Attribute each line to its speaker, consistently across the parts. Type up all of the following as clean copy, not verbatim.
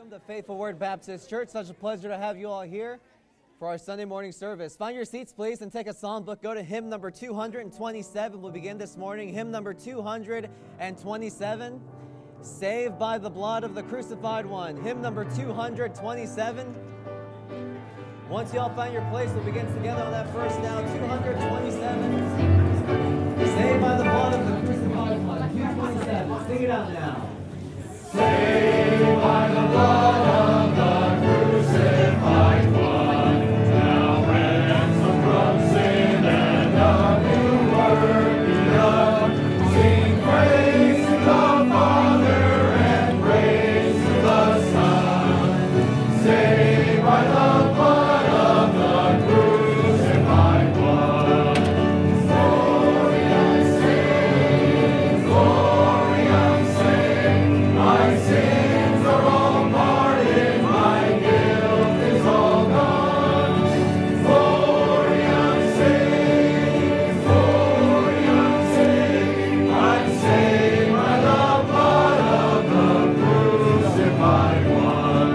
Speaker 1: Welcome to Faithful Word Baptist Church. Such a pleasure to have you all here for our Sunday morning service. Find your seats, please, and take a psalm book. Go to hymn number 227. We'll begin this morning. Hymn number 227, Saved by the Blood of the Crucified One. Hymn number 227. Once you all find your place, we'll begin together on that first now. 227, Saved by the Blood of the Crucified One. 227. Sing it out now. Saved by the blood of the crucified one, now ransomed from sin and a new world begun. Sing praise to the Father and praise to the Son. Saved by the blood of the crucified one. Glory unsaved, glory unsaved. My sins are all pardoned, my guilt is all gone. Glory unsaved, glory unsaved. I'm saved by the blood of the crucified one.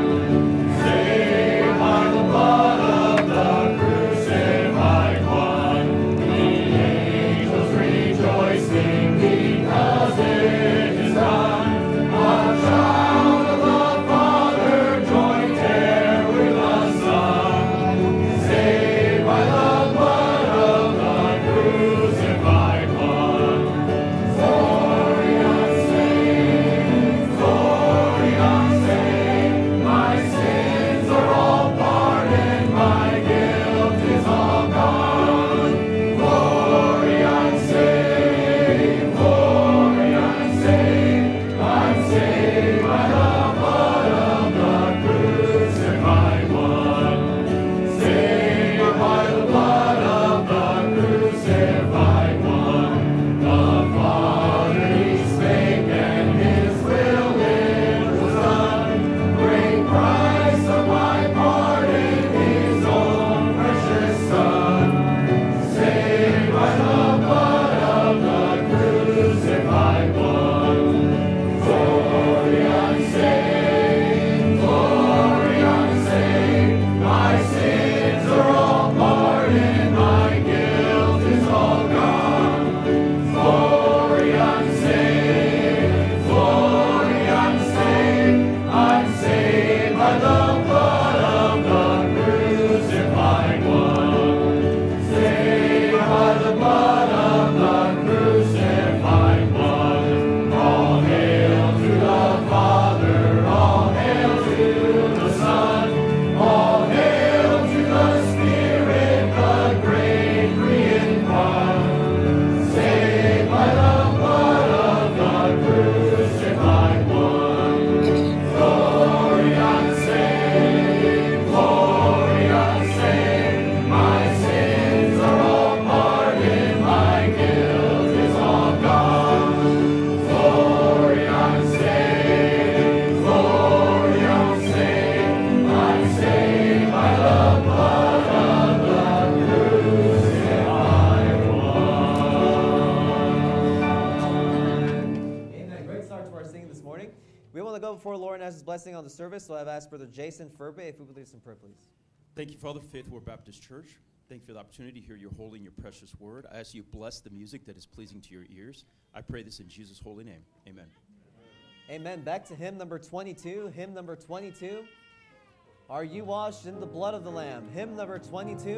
Speaker 1: Saved by the blood of the crucified one. The angels rejoicing because it is done. A child of the Father, joint heir with the Son, saved by the blood of the crucified one. Glory unsaved, glory unsaved. My sins are all pardoned, my guilt is all gone. Glory unsaved, glory unsaved. I'm saved by the blood of the crucified one. Saved by the blood of the crucified one. The Father He spake and His will it was done. Great price of my pardon, His own precious Son. Saved by the blood of the crucified one. Glory unsaved, glory unsaved. My sins are all pardoned, my guilt is all gone. Glory unsaved, glory unsaved. I'm saved by the blood of the crucified one. Saved by the blood of the crucified one. All hail to the Father, all hail to the Son, all hail to the Spirit, the great three-in one. Saved by the blood of the crucified one. Glory unsaved, glory unsaved. My sins are all pardoned, my guilt is all gone. Glory unsaved, glory unsaved. I'm saved by the blood of the crucified one. Amen. Great start to our singing this morning. We want to go before the Lord and ask His blessing on the service, so I've asked Brother Jason Furby if we would lead us in prayer, please.
Speaker 2: Thank you, Father, Faithful Word Baptist Church. Thank you for the opportunity to hear your holy and your precious word. I ask you bless the music that is pleasing to your ears. I pray this in Jesus' holy name. Amen.
Speaker 1: Amen. Back to hymn number 22. Hymn number 22. Are you washed in the blood of the Lamb? Hymn number 22.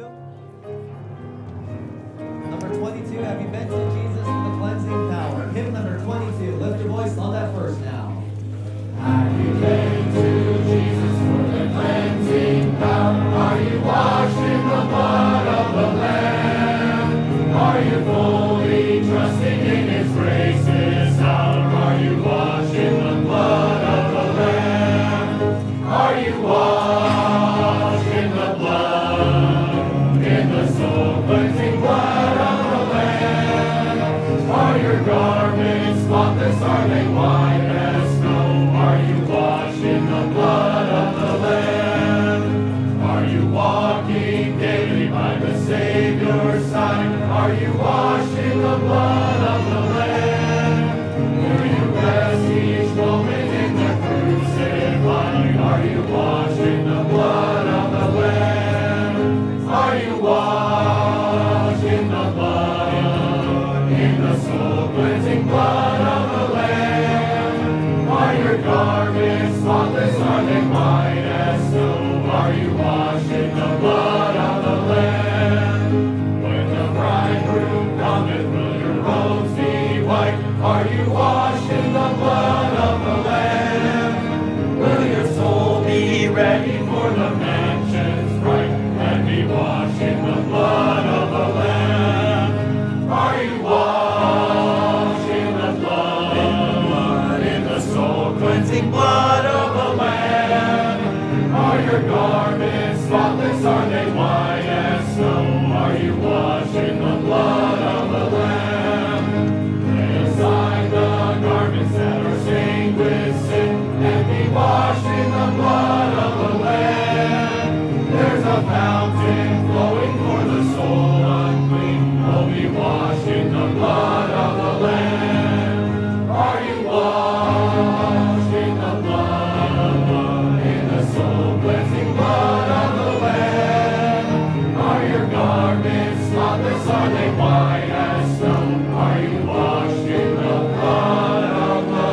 Speaker 1: Number 22. Have you been to Jesus for the cleansing power? Hymn number 22. Lift your voice on that first now. Have you been to Jesus for the cleansing power? Are you washed in the blood of the Lamb? Are you fully trusting in His grace this hour? Are you washed in the blood of the Lamb? Are you washed in the blood, in the soul cleansing blood of the Lamb? Are your garments spotless? Are they white as snow? Are you washed in the blood of the Lamb? Are you walking daily by the Savior's side? Are you washed in the blood of the Lamb? Do you rest each moment in the crucified? Are you right? Are you washed in the blood of the Lamb? Will your soul be ready for the mansions bright and be washed in the blood of the Lamb? Are you washed in the blood, in the soul-cleansing blood of the Lamb? Are your garments spotless? Are they white as snow? Are you washed in the blood of the Lamb? Lay aside the garments that are stained with sin and be washed in the blood of the Lamb. There's a fountain flowing for the soul unclean. Will be washed in the blood of the Lamb. Are you washed in the blood, in the soul-cleansing blood of the Lamb? Are your garments spotless? Are they white as snow? Are you washed in the blood of the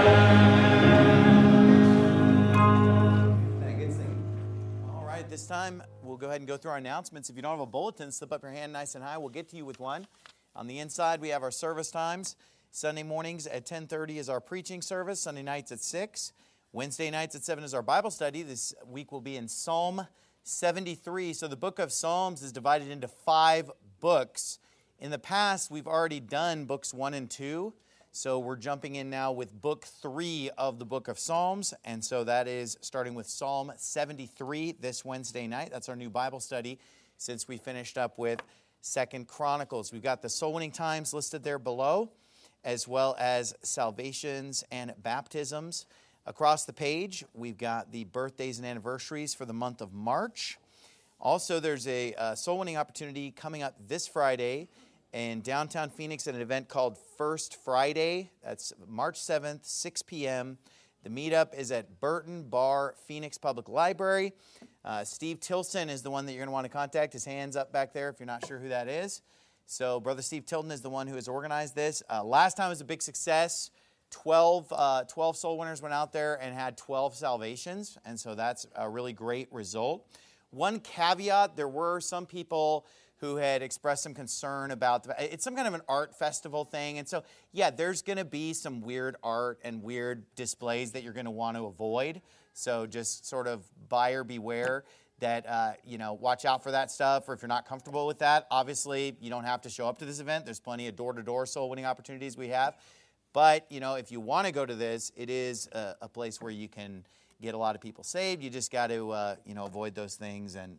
Speaker 1: Lamb?
Speaker 3: Good singing. All right, this time we'll go ahead and go through our announcements. If you don't have a bulletin, slip up your hand nice and high. We'll get to you with one. On the inside, we have our service times. Sunday mornings at 10:30 is our preaching service. Sunday nights at 6. Wednesday nights at 7 is our Bible study. This week will be in Psalm 73. So the book of Psalms is divided into 5 books. In the past, we've already done books 1 and 2. So we're jumping in now with book 3 of the book of Psalms. And so that is starting with Psalm 73 this Wednesday night. That's our new Bible study since we finished up with 2 Chronicles. We've got the soul winning times listed there below, as well as salvations and baptisms. Across the page, we've got the birthdays and anniversaries for the month of March. Also, there's a soul winning opportunity coming up this Friday in downtown Phoenix at an event called First Friday. That's March 7th, 6 p.m. The meetup is at Burton Bar, Phoenix Public Library. Steve Tilson is the one that you're going to want to contact. His hand's up back there if you're not sure who that is. So Brother Steve Tilton is the one who has organized this. Last time was a big success. 12 soul winners went out there and had 12 salvations. And so that's a really great result. One caveat, there were some people who had expressed some concern about it's some kind of an art festival thing. And so, yeah, there's going to be some weird art and weird displays that you're going to want to avoid. So just sort of buyer beware that, watch out for that stuff. Or if you're not comfortable with that, obviously you don't have to show up to this event. There's plenty of door-to-door soul winning opportunities we have. But, if you want to go to this, it is a place where you can get a lot of people saved. You just got to, avoid those things and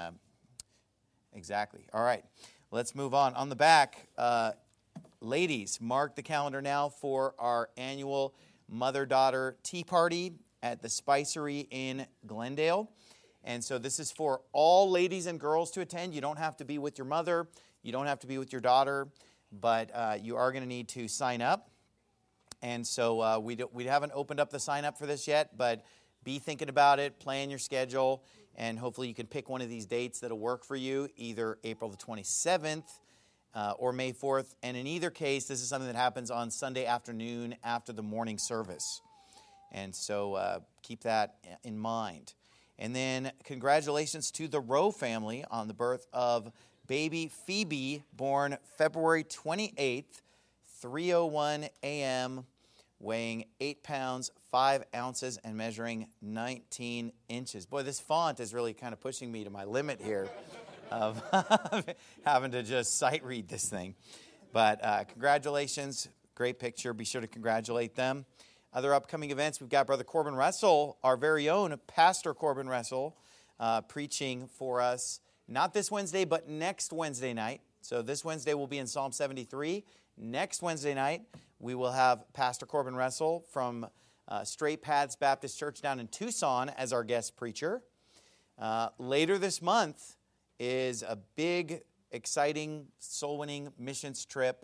Speaker 3: exactly. All right, let's move on. On the back, ladies, mark the calendar now for our annual mother-daughter tea party at the Spicery in Glendale. And so this is for all ladies and girls to attend. You don't have to be with your mother. You don't have to be with your daughter. But you are going to need to sign up. And so we haven't opened up the sign up for this yet, but be thinking about it, plan your schedule, and hopefully you can pick one of these dates that'll work for you, either April the 27th or May 4th. And in either case, this is something that happens on Sunday afternoon after the morning service. And so keep that in mind. And then congratulations to the Rowe family on the birth of baby Phoebe, born February 28th, 3:01 a.m., weighing 8 pounds, 5 ounces, and measuring 19 inches. Boy, this font is really kind of pushing me to my limit here of having to just sight read this thing. But congratulations. Great picture. Be sure to congratulate them. Other upcoming events, we've got Brother Corbin Russell, our very own Pastor Corbin Russell, preaching for us, not this Wednesday, but next Wednesday night. So this Wednesday we'll be in Psalm 73. Next Wednesday night, we will have Pastor Corbin Russell from Straight Paths Baptist Church down in Tucson as our guest preacher. Later this month is a big, exciting, soul-winning missions trip.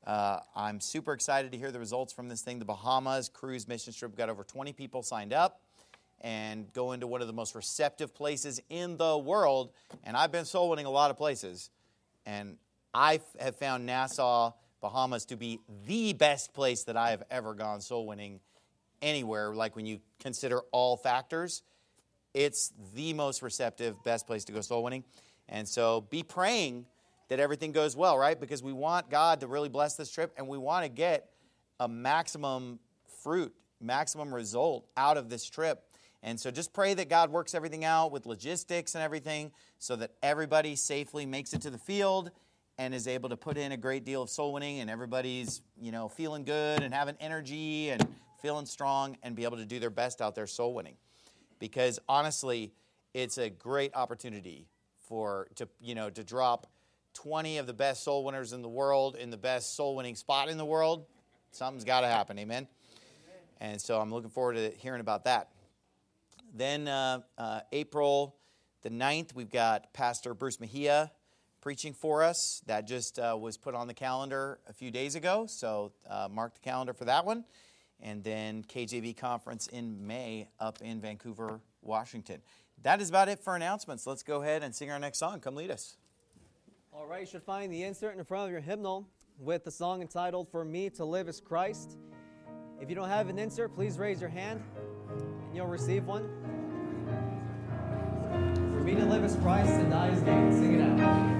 Speaker 3: I'm super excited to hear the results from this thing. The Bahamas cruise missions trip. We've got over 20 people signed up and go into one of the most receptive places in the world. And I've been soul-winning a lot of places. And I have found Nassau, Bahamas to be the best place that I have ever gone soul winning anywhere. Like when you consider all factors, it's the most receptive, best place to go soul winning. And so be praying that everything goes well, right? Because we want God to really bless this trip, and we want to get a maximum fruit, maximum result out of this trip. And so just pray that God works everything out with logistics and everything so that everybody safely makes it to the field and is able to put in a great deal of soul winning, and everybody's, feeling good and having energy and feeling strong and be able to do their best out there soul winning. Because honestly, it's a great opportunity to drop 20 of the best soul winners in the world in the best soul winning spot in the world. Something's got to happen, amen? And so I'm looking forward to hearing about that. Then April the 9th, we've got Pastor Bruce Mejia preaching for us. That just was put on the calendar a few days ago, so mark the calendar for that one. And then KJV conference in May up in Vancouver, Washington. That is about it for announcements. Let's go ahead and sing our next song. Come lead us.
Speaker 4: All right, you should find the insert in front of your hymnal with the song entitled, For Me to Live is Christ. If you don't have an insert, please raise your hand and you'll receive one.
Speaker 1: For me to live is Christ and die is gain. Sing it out.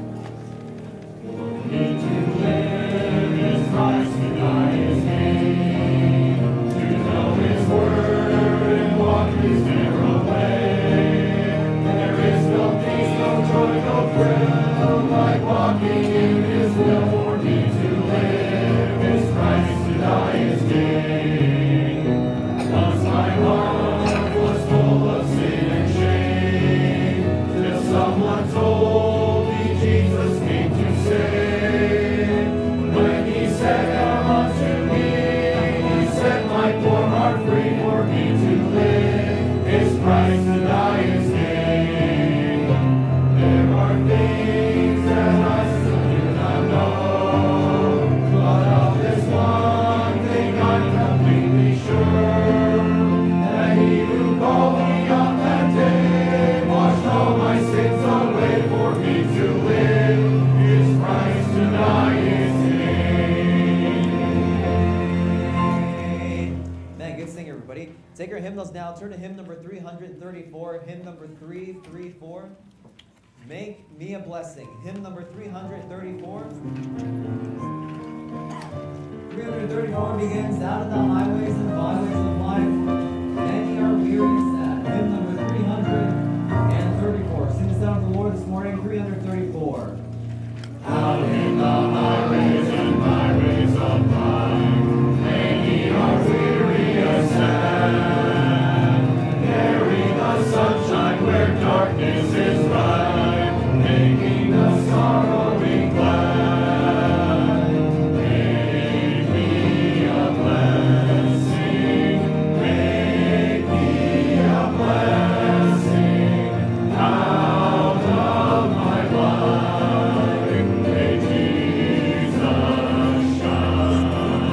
Speaker 1: For me to live is Christ and die is gain. To know His word and walk His narrow way. There is no peace, no joy, no thrill like walking in His will. For me to live is Christ and die is gain. Once my heart was full of sin and shame, till someone told me Jesus came to save. When He said, "Come unto me," He set my poor heart free. For me to live is Christ and die is gain. There are things that I still do not know, but of this one thing I'm completely sure, that He who called me on that day washed all my sins away. For me to live is Christ and die is gain.
Speaker 4: Man, good singing, everybody. Take your hymnals now. Turn to hymn number 334. Hymn number 334. Make me a blessing. Hymn number 334.
Speaker 1: 334 begins, out of the highways and byways of life. Many are weary and sad. Hymn number 334. Sing this out to the Lord this morning. 334. Out in the highways and byways of life, many are weary and sad. Carrying the sunshine where darkness is bright, making the sorrowing glad. Make me a blessing, make me a blessing out of my life. May Jesus shine.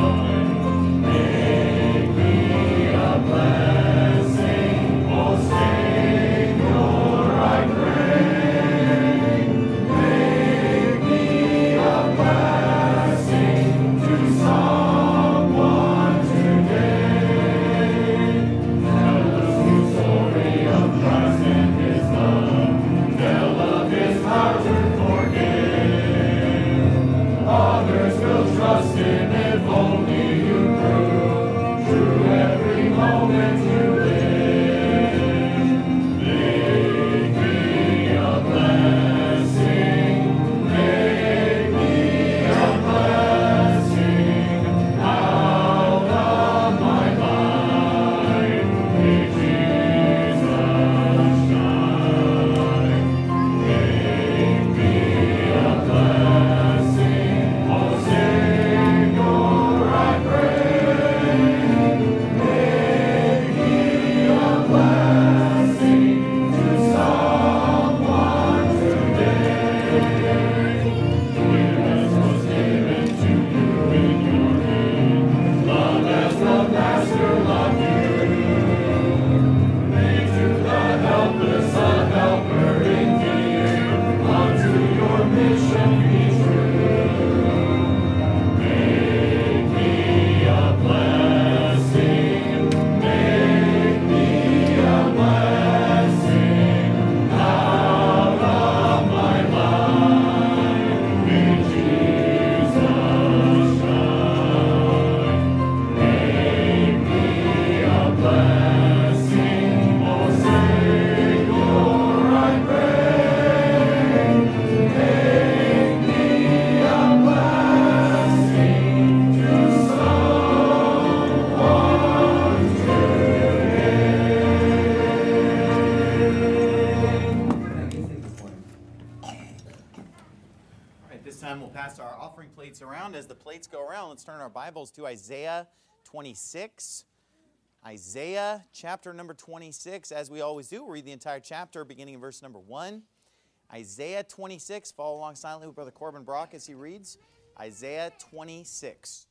Speaker 3: let's turn our Bibles to Isaiah 26. Isaiah chapter number 26. As we always do, we'll read the entire chapter beginning in verse number 1. Isaiah 26. Follow along silently with Brother Corbin Brock as he reads. Isaiah 26.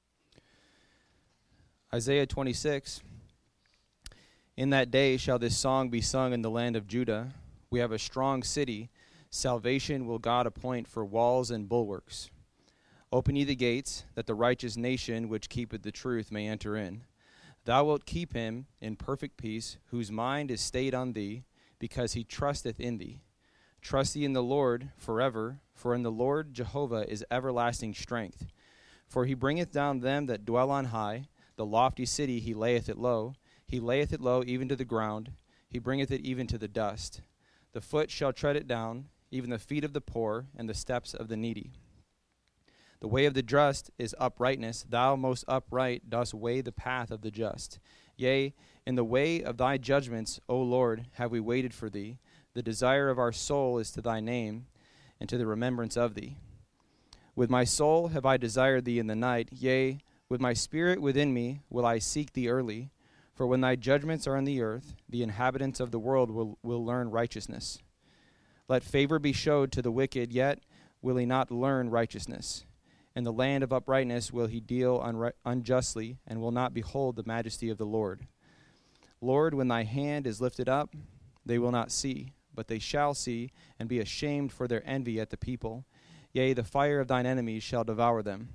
Speaker 5: Isaiah 26. In that day shall this song be sung in the land of Judah. We have a strong city. Salvation will God appoint for walls and bulwarks. Open ye the gates, that the righteous nation which keepeth the truth may enter in. Thou wilt keep him in perfect peace, whose mind is stayed on thee, because he trusteth in thee. Trust ye in the Lord forever, for in the Lord Jehovah is everlasting strength. For he bringeth down them that dwell on high, the lofty city he layeth it low. He layeth it low even to the ground, he bringeth it even to the dust. The foot shall tread it down, even the feet of the poor, and the steps of the needy. The way of the just is uprightness. Thou, most upright, dost weigh the path of the just. Yea, in the way of thy judgments, O Lord, have we waited for thee. The desire of our soul is to thy name, and to the remembrance of thee. With my soul have I desired thee in the night. Yea, with my spirit within me will I seek thee early. For when thy judgments are in the earth, the inhabitants of the world will learn righteousness. Let favor be showed to the wicked, yet will he not learn righteousness. In the land of uprightness will he deal unjustly, and will not behold the majesty of the Lord. Lord, when thy hand is lifted up, they will not see, but they shall see, and be ashamed for their envy at the people. Yea, the fire of thine enemies shall devour them.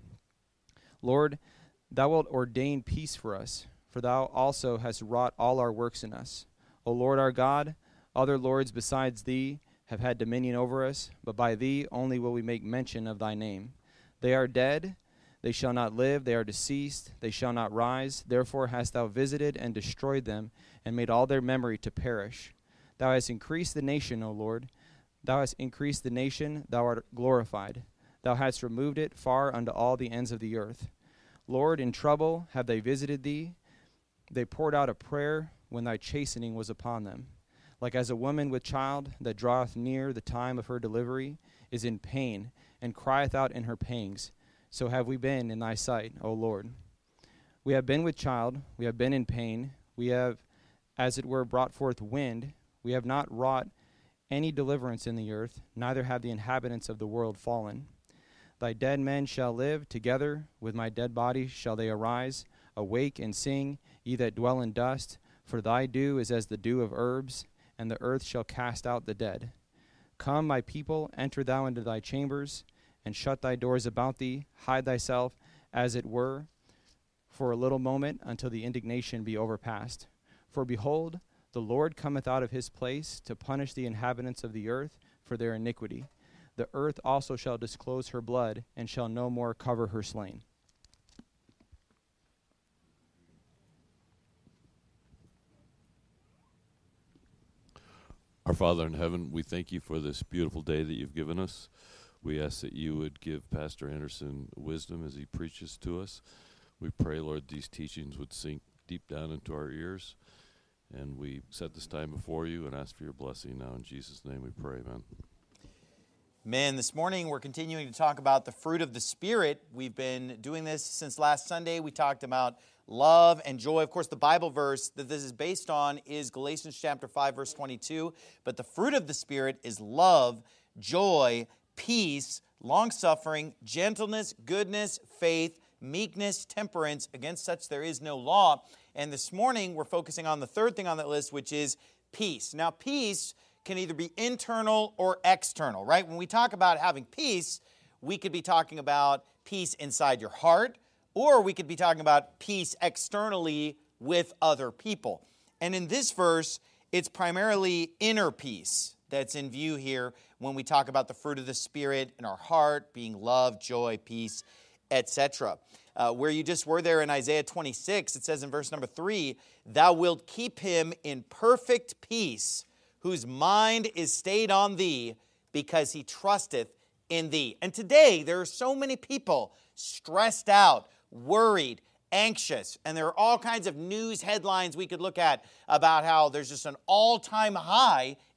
Speaker 5: Lord, thou wilt ordain peace for us, for thou also hast wrought all our works in us. O Lord our God, other lords besides thee have had dominion over us, but by thee only will we make mention of thy name. They are dead, they shall not live, they are deceased, they shall not rise. Therefore hast thou visited and destroyed them, and made all their memory to perish. Thou hast increased the nation, O Lord. Thou hast increased the nation, thou art glorified. Thou hast removed it far unto all the ends of the earth. Lord, in trouble have they visited thee. They poured out a prayer when thy chastening was upon them. Like as a woman with child that draweth near the time of her delivery is in pain, and crieth out in her pangs, so have we been in thy sight, O Lord. We have been with child, we have been in pain, we have, as it were, brought forth wind, we have not wrought any deliverance in the earth, neither have the inhabitants of the world fallen. Thy dead men shall live, together with my dead body shall they arise. Awake and sing, ye that dwell in dust, for thy dew is as the dew of herbs, and the earth shall cast out the dead. Come, my people, enter thou into thy chambers, and shut thy doors about thee. Hide thyself, as it were, for a little moment, until the indignation be overpast. For behold, the Lord cometh out of his place to punish the inhabitants of the earth for their iniquity. The earth also shall disclose her blood, and shall no more cover her slain.
Speaker 6: Our Father in heaven, we thank you for this beautiful day that you've given us. We ask that you would give Pastor Anderson wisdom as he preaches to us. We pray, Lord, these teachings would sink deep down into our ears. And we set this time before you and ask for your blessing now. In Jesus' name we pray, amen.
Speaker 3: Man, this morning we're continuing to talk about the fruit of the Spirit. We've been doing this since last Sunday. We talked about love and joy. Of course, the Bible verse that this is based on is Galatians chapter 5, verse 22. But the fruit of the Spirit is love, joy, peace, long-suffering, gentleness, goodness, faith, meekness, temperance. Against such there is no law. And this morning we're focusing on the third thing on that list, which is peace. Now, peace can either be internal or external, right? When we talk about having peace, we could be talking about peace inside your heart, or we could be talking about peace externally with other people. And in this verse, it's primarily inner peace that's in view here when we talk about the fruit of the Spirit in our heart, being love, joy, peace, etc. Where you just were there in Isaiah 26, it says in verse number 3, thou wilt keep him in perfect peace, whose mind is stayed on thee, because he trusteth in thee. And today, there are so many people stressed out, worried, anxious, and there are all kinds of news headlines we could look at about how there's just an all-time high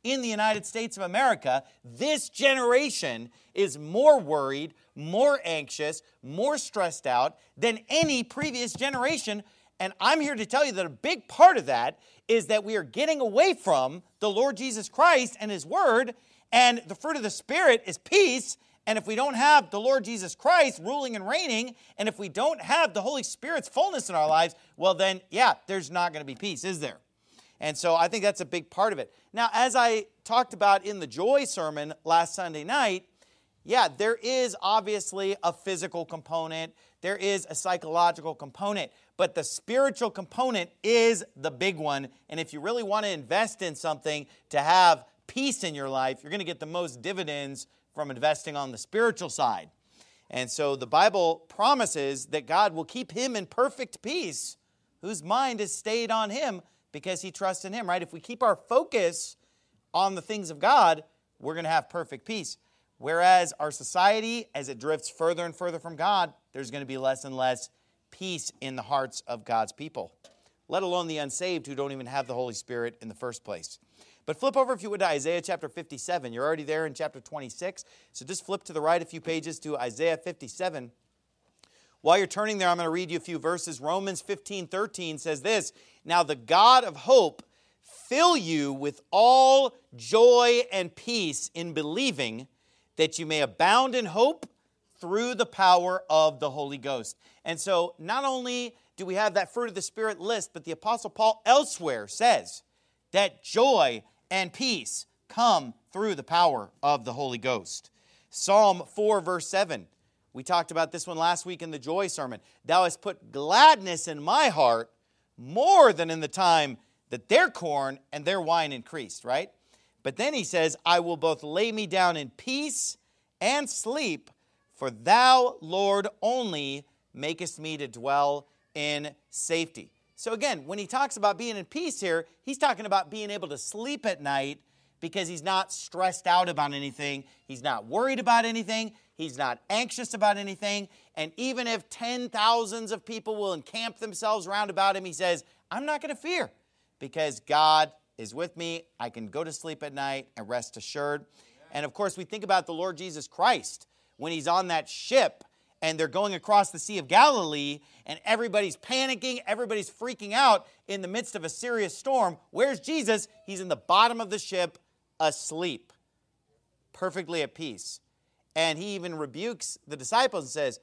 Speaker 3: in the United States of America, this generation is more worried, more anxious, more stressed out than any previous generation. And I'm here to tell you that a big part of that is that we are getting away from the Lord Jesus Christ and His Word, and the fruit of the Spirit is peace. And if we don't have the Lord Jesus Christ ruling and reigning, and if we don't have the Holy Spirit's fullness in our lives, well then, yeah, there's not going to be peace, is there? And so I think that's a big part of it. Now, as I talked about in the joy sermon last Sunday night, yeah, there is obviously a physical component. There is a psychological component. But the spiritual component is the big one. And if you really want to invest in something to have peace in your life, you're going to get the most dividends from investing on the spiritual side. And so the Bible promises that God will keep him in perfect peace, whose mind is stayed on Him because he trusts in Him, right? If we keep our focus on the things of God, we're going to have perfect peace. Whereas our society, as it drifts further and further from God, there's going to be less and less peace in the hearts of God's people, let alone the unsaved who don't even have the Holy Spirit in the first place. But flip over, if you would, to Isaiah chapter 57. You're already there in chapter 26. So just flip to the right a few pages to Isaiah 57. While you're turning there, I'm going to read you a few verses. Romans 15:13 says this, "Now the God of hope fill you with all joy and peace in believing, that you may abound in hope through the power of the Holy Ghost." And so not only do we have that fruit of the Spirit list, but the Apostle Paul elsewhere says that joy and peace come through the power of the Holy Ghost. Psalm 4, verse 7. We talked about this one last week in the joy sermon. "Thou hast put gladness in my heart more than in the time that their corn and their wine increased," right? But then he says, "I will both lay me down in peace and sleep, for thou, Lord, only makest me to dwell in safety." So again, when he talks about being in peace here, he's talking about being able to sleep at night because he's not stressed out about anything. He's not worried about anything. He's not anxious about anything. And even if 10,000s of people will encamp themselves round about him, he says, I'm not going to fear because God is with me. I can go to sleep at night and rest assured. And of course, we think about the Lord Jesus Christ when he's on that ship and they're going across the Sea of Galilee and everybody's panicking, everybody's freaking out in the midst of a serious storm. Where's Jesus? He's in the bottom of the ship, asleep, perfectly at peace. And he even rebukes the disciples and says,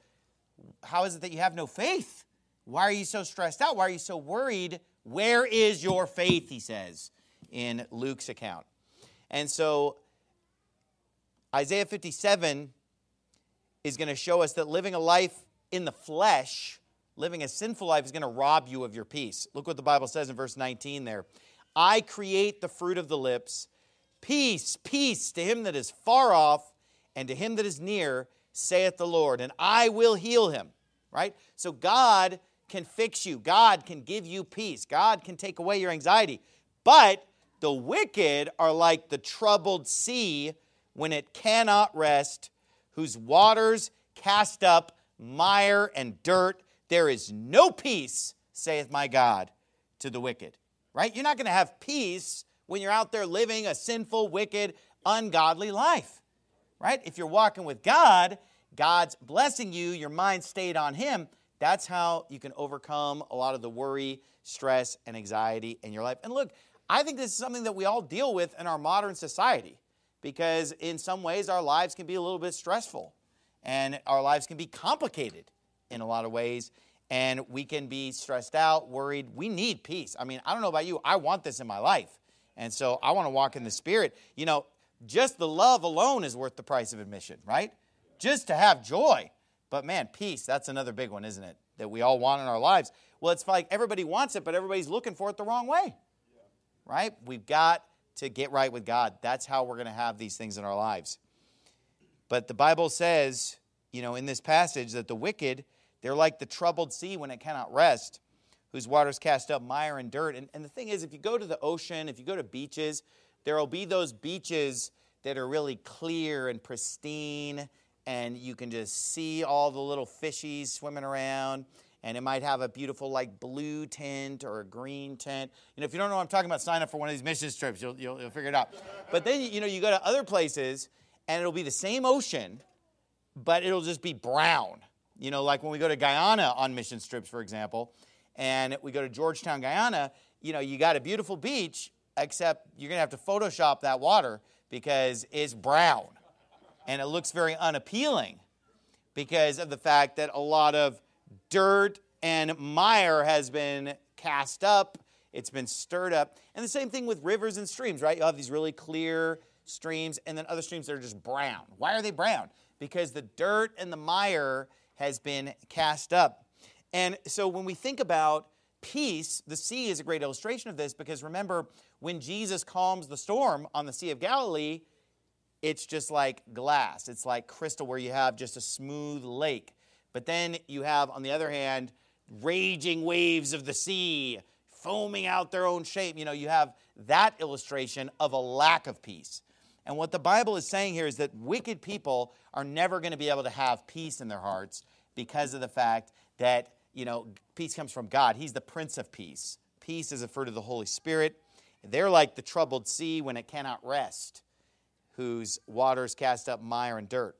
Speaker 3: how is it that you have no faith? Why are you so stressed out? Why are you so worried? Where is your faith, he says in Luke's account. And so Isaiah 57 is going to show us that living a life in the flesh, living a sinful life, is going to rob you of your peace. Look what the Bible says in verse 19 there. "I create the fruit of the lips. Peace, peace to him that is far off and to him that is near, saith the Lord, and I will heal him." Right? So God can fix you. God can give you peace. God can take away your anxiety. But the wicked are like the troubled sea when it cannot rest, whose waters cast up mire and dirt. There is no peace, saith my God, to the wicked. Right? You're not going to have peace when you're out there living a sinful, wicked, ungodly life. Right? If you're walking with God, God's blessing you, your mind stayed on Him. That's how you can overcome a lot of the worry, stress, and anxiety in your life. And look, I think this is something that we all deal with in our modern society because in some ways our lives can be a little bit stressful and our lives can be complicated in a lot of ways and we can be stressed out, worried. We need peace. I mean, I don't know about you. I want this in my life. And so I want to walk in the Spirit. You know, just the love alone is worth the price of admission, right? Just to have joy. But man, peace, that's another big one, isn't it? That we all want in our lives. Well, it's like everybody wants it, but everybody's looking for it the wrong way. Right? We've got to get right with God. That's how we're going to have these things in our lives. But the Bible says, you know, in this passage that the wicked, they're like the troubled sea when it cannot rest, whose waters cast up mire and dirt. And the thing is, if you go to the ocean, if you go to beaches, there will be those beaches that are really clear and pristine, and you can just see all the little fishies swimming around. and it might have a beautiful like blue tint or a green tint. If you don't know what I'm talking about, sign up for one of these mission trips. You'll figure it out. But then, you go to other places, and it'll be the same ocean, but it'll just be brown. Like when we go to Guyana on mission trips, for example, and we go to Georgetown, Guyana, you got a beautiful beach, except you're going to have to Photoshop that water because it's brown. And it looks very unappealing because of the fact that a lot of dirt and mire has been cast up. It's been stirred up. And the same thing with rivers and streams, right? You have these really clear streams and then other streams that are just brown. Why are they brown? Because the dirt and the mire has been cast up. And so when we think about peace, the sea is a great illustration of this because remember, when Jesus calms the storm on the Sea of Galilee, it's just like glass. It's like crystal where you have just a smooth lake. But then you have, on the other hand, raging waves of the sea foaming out their own shape. You have that illustration of a lack of peace. And what the Bible is saying here is that wicked people are never going to be able to have peace in their hearts because of the fact that, peace comes from God. He's the Prince of Peace. Peace is a fruit of the Holy Spirit. They're like the troubled sea when it cannot rest, whose waters cast up mire and dirt.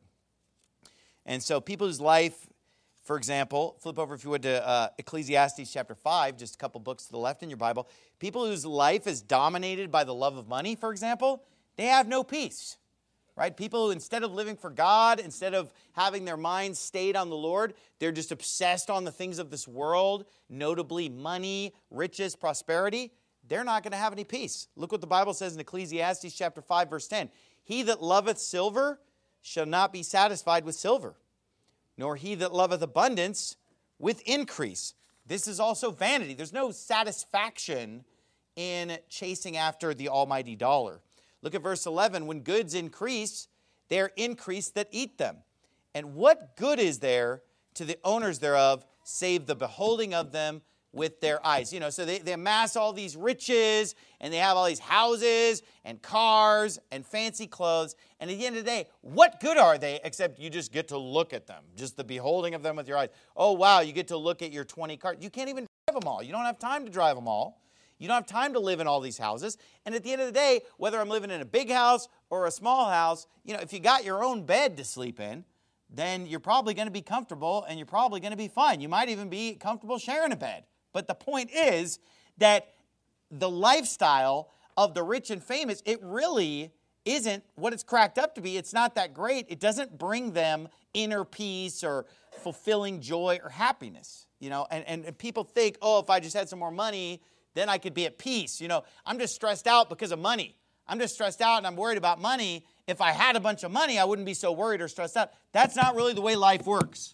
Speaker 3: And so people whose life, for example, flip over if you would to Ecclesiastes chapter 5, just a couple books to the left in your Bible. People whose life is dominated by the love of money, for example, they have no peace, right? People who, instead of living for God, instead of having their minds stayed on the Lord, they're just obsessed on the things of this world, notably money, riches, prosperity. They're not going to have any peace. Look what the Bible says in Ecclesiastes chapter 5, verse 10. He that loveth silver shall not be satisfied with silver, nor he that loveth abundance with increase. This is also vanity. There's no satisfaction in chasing after the almighty dollar. Look at verse 11. When goods increase, they are increased that eat them. And what good is there to the owners thereof, save the beholding of them with their eyes? So they amass all these riches, and they have all these houses and cars and fancy clothes. And at the end of the day, what good are they except you just get to look at them, just the beholding of them with your eyes? Oh, wow, you get to look at your 20 cars. You can't even drive them all. You don't have time to drive them all. You don't have time to live in all these houses. And at the end of the day, whether I'm living in a big house or a small house, if you got your own bed to sleep in, then you're probably going to be comfortable and you're probably going to be fine. You might even be comfortable sharing a bed. But the point is that the lifestyle of the rich and famous, it really isn't what it's cracked up to be. It's not that great. It doesn't bring them inner peace or fulfilling joy or happiness. And people think, if I just had some more money, then I could be at peace. I'm just stressed out because of money. I'm just stressed out and I'm worried about money. If I had a bunch of money, I wouldn't be so worried or stressed out. That's not really the way life works.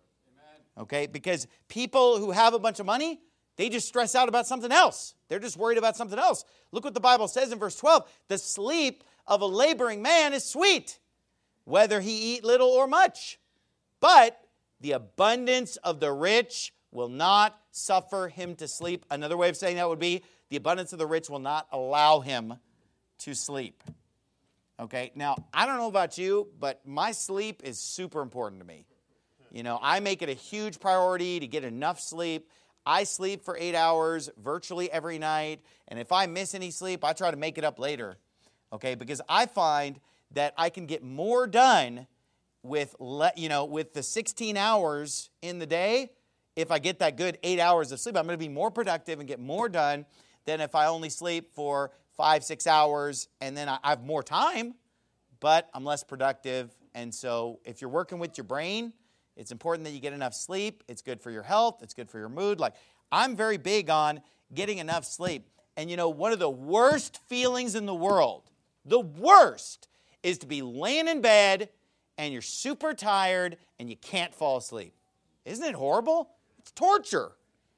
Speaker 3: Okay, because people who have a bunch of money, they just stress out about something else. They're just worried about something else. Look what the Bible says in verse 12. The sleep of a laboring man is sweet, whether he eat little or much. But the abundance of the rich will not suffer him to sleep. Another way of saying that would be the abundance of the rich will not allow him to sleep. Okay, now, I don't know about you, but my sleep is super important to me. I make it a huge priority to get enough sleep. I sleep for 8 hours virtually every night, and if I miss any sleep, I try to make it up later, okay, because I find that I can get more done with the 16 hours in the day. If I get that good 8 hours of sleep, I'm going to be more productive and get more done than if I only sleep for 5-6 hours, and then I have more time, but I'm less productive. And so if you're working with your brain, it's important that you get enough sleep. It's good for your health. It's good for your mood. I'm very big on getting enough sleep. And one of the worst feelings in the world, the worst, is to be laying in bed and you're super tired and you can't fall asleep. Isn't it horrible? It's torture.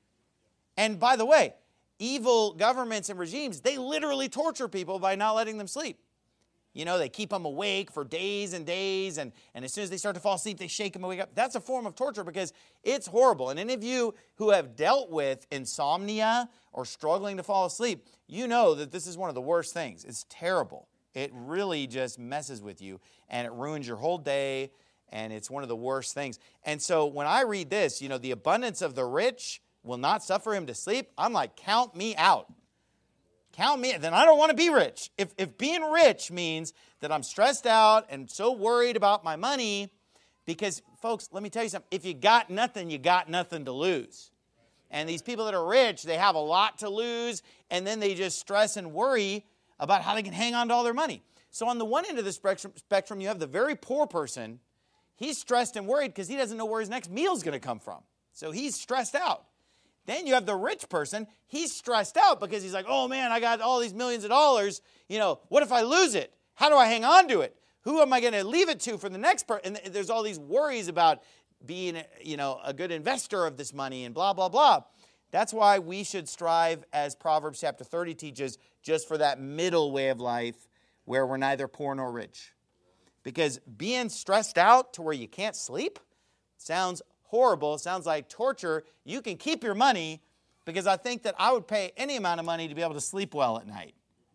Speaker 3: And by the way, evil governments and regimes, they literally torture people by not letting them sleep. They keep them awake for days and days, and as soon as they start to fall asleep, they shake them and wake up. That's a form of torture because it's horrible. And any of you who have dealt with insomnia or struggling to fall asleep, you know that this is one of the worst things. It's terrible. It really just messes with you, and it ruins your whole day, And it's one of the worst things. And so when I read this, the abundance of the rich will not suffer him to sleep, I'm like, count me out. Count me, then I don't want to be rich. If being rich means that I'm stressed out and so worried about my money, because, folks, let me tell you something. If you got nothing to lose. And these people that are rich, they have a lot to lose, and then they just stress and worry about how they can hang on to all their money. So on the one end of the spectrum, you have the very poor person. He's stressed and worried because he doesn't know where his next meal is going to come from. So he's stressed out. Then you have the rich person. He's stressed out because he's like, oh, man, I got all these millions of dollars. What if I lose it? How do I hang on to it? Who am I going to leave it to for the next person? And there's all these worries about being, a good investor of this money and blah, blah, blah. That's why we should strive, as Proverbs chapter 30 teaches, just for that middle way of life where we're neither poor nor rich. Because being stressed out to where you can't sleep sounds horrible. It sounds like torture. You can keep your money, because I think that I would pay any amount of money to be able to sleep well at night.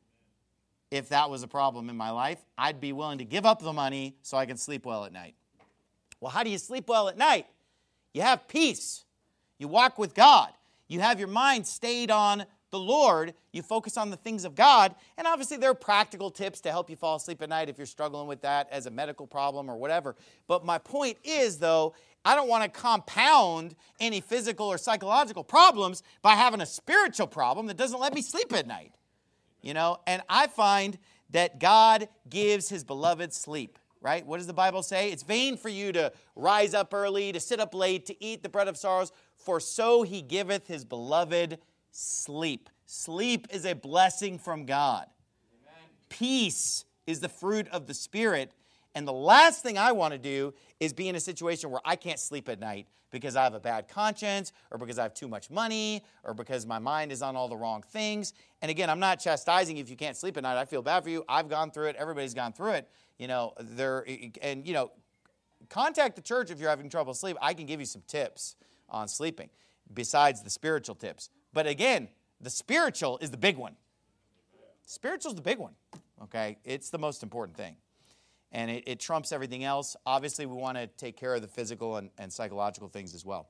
Speaker 3: If that was a problem in my life, I'd be willing to give up the money so I can sleep well at night. Well, how do you sleep well at night? You have peace. You walk with God. You have your mind stayed on the Lord. You focus on the things of God. And obviously there are practical tips to help you fall asleep at night if you're struggling with that as a medical problem or whatever. But my point is, though, I don't want to compound any physical or psychological problems by having a spiritual problem that doesn't let me sleep at night. And I find that God gives his beloved sleep, right? What does the Bible say? It's vain for you to rise up early, to sit up late, to eat the bread of sorrows, for so he giveth his beloved sleep. Sleep is a blessing from God. Amen. Peace is the fruit of the Spirit. And the last thing I want to do is be in a situation where I can't sleep at night because I have a bad conscience, or because I have too much money, or because my mind is on all the wrong things. And again, I'm not chastising you if you can't sleep at night. I feel bad for you. I've gone through it. Everybody's gone through it. Contact the church if you're having trouble sleep. I can give you some tips on sleeping besides the spiritual tips. But again, the spiritual is the big one. Spiritual is the big one, okay? It's the most important thing. And it trumps everything else. Obviously, we want to take care of the physical and psychological things as well.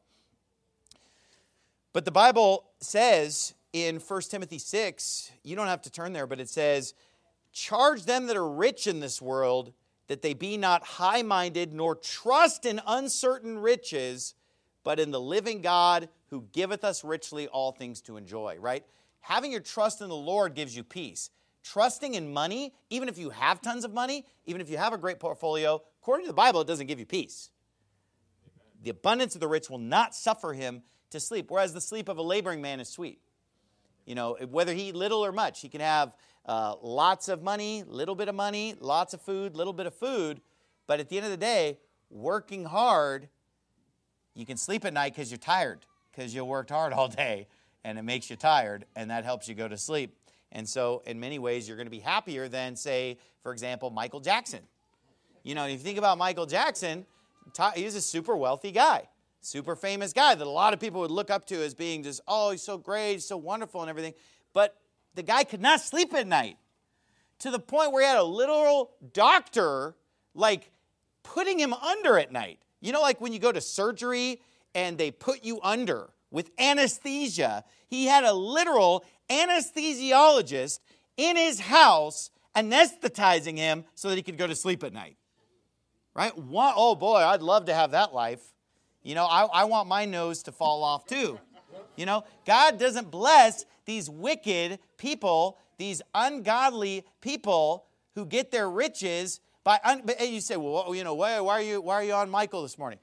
Speaker 3: But the Bible says in 1 Timothy 6, you don't have to turn there, but it says, charge them that are rich in this world, that they be not high-minded, nor trust in uncertain riches, but in the living God who giveth us richly all things to enjoy, right? Having your trust in the Lord gives you peace. Trusting in money, even if you have tons of money, even if you have a great portfolio, according to the Bible, it doesn't give you peace. The abundance of the rich will not suffer him to sleep, whereas the sleep of a laboring man is sweet. Whether he eat little or much, he can have lots of money, little bit of money, lots of food, little bit of food, but at the end of the day, working hard, you can sleep at night because you're tired, because you worked hard all day, and it makes you tired, and that helps you go to sleep. And so, in many ways, you're going to be happier than, say, for example, Michael Jackson. If you think about Michael Jackson, he was a super wealthy guy, super famous guy that a lot of people would look up to as being just, oh, he's so great, he's so wonderful and everything. But the guy could not sleep at night to the point where he had a literal doctor, putting him under at night. Like when you go to surgery and they put you under with anesthesia, he had a literal anesthesiologist in his house anesthetizing him so that he could go to sleep at night. Right? Oh boy, I'd love to have that life. I want my nose to fall off too. God doesn't bless these wicked people, these ungodly people who get their riches by. You say, well, why are you on Michael this morning?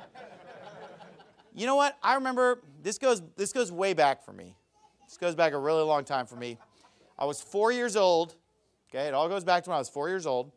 Speaker 3: You know what? I remember this goes way back for me. This goes back a really long time for me. I was 4 years old. Okay, it all goes back to when I was 4 years old.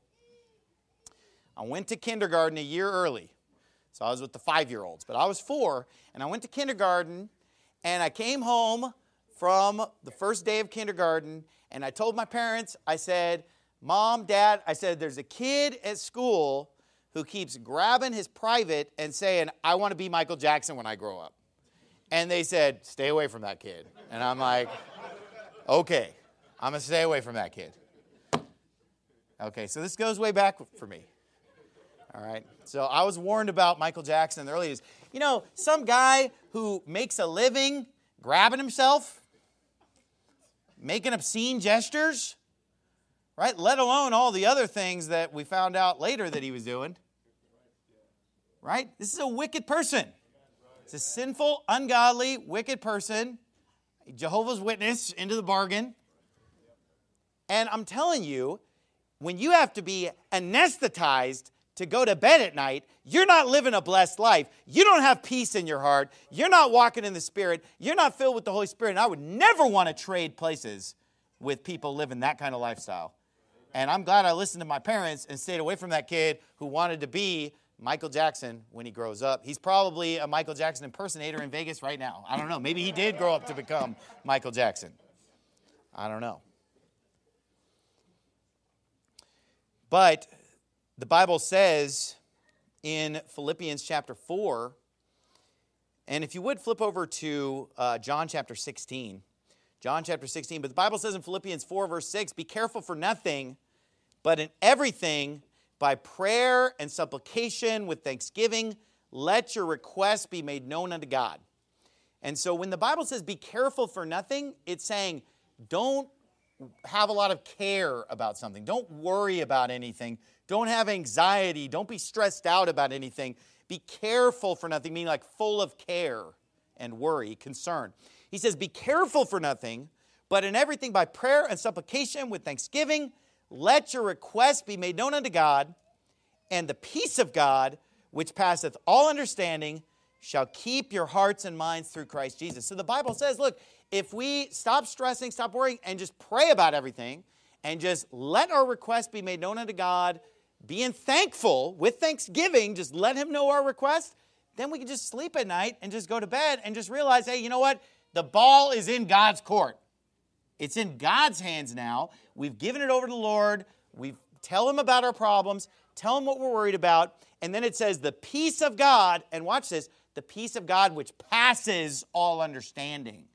Speaker 3: I went to kindergarten a year early. So I was with the 5-year-olds. But I was 4, and I went to kindergarten, and I came home from the first day of kindergarten, and I told my parents, I said, Mom, Dad, I said, there's a kid at school who keeps grabbing his private and saying, I want to be Michael Jackson when I grow up. And they said, stay away from that kid. And I'm like, okay, I'm going to stay away from that kid. Okay, so this goes way back for me. All right. So I was warned about Michael Jackson in the early days. You know, some guy who makes a living grabbing himself, making obscene gestures, right? Let alone all the other things that we found out later that he was doing. Right? This is a wicked person. It's a sinful, ungodly, wicked person. Jehovah's Witness into the bargain. And I'm telling you, when you have to be anesthetized to go to bed at night, you're not living a blessed life. You don't have peace in your heart. You're not walking in the Spirit. You're not filled with the Holy Spirit. And I would never want to trade places with people living that kind of lifestyle. And I'm glad I listened to my parents and stayed away from that kid who wanted to be Michael Jackson when he grows up. He's probably a Michael Jackson impersonator in Vegas right now. I don't know. Maybe he did grow up to become Michael Jackson. I don't know. But the Bible says in Philippians chapter 4, and if you would flip over to John chapter 16. John chapter 16. But the Bible says in Philippians 4 verse 6, be careful for nothing, but in everything, by prayer and supplication with thanksgiving, let your requests be made known unto God. And so when the Bible says be careful for nothing, it's saying don't have a lot of care about something. Don't worry about anything. Don't have anxiety. Don't be stressed out about anything. Be careful for nothing, meaning like full of care and worry, concern. He says be careful for nothing, but in everything by prayer and supplication with thanksgiving, let your requests be made known unto God, and the peace of God, which passeth all understanding, shall keep your hearts and minds through Christ Jesus. So the Bible says, look, if we stop stressing, stop worrying, and just pray about everything, and just let our requests be made known unto God, being thankful with thanksgiving, just let Him know our request, then we can just sleep at night and just go to bed and just realize, hey, you know what? The ball is in God's court. It's in God's hands now. We've given it over to the Lord. We tell Him about our problems, tell Him what we're worried about, and then it says the peace of God, and watch this, the peace of God which passes all understanding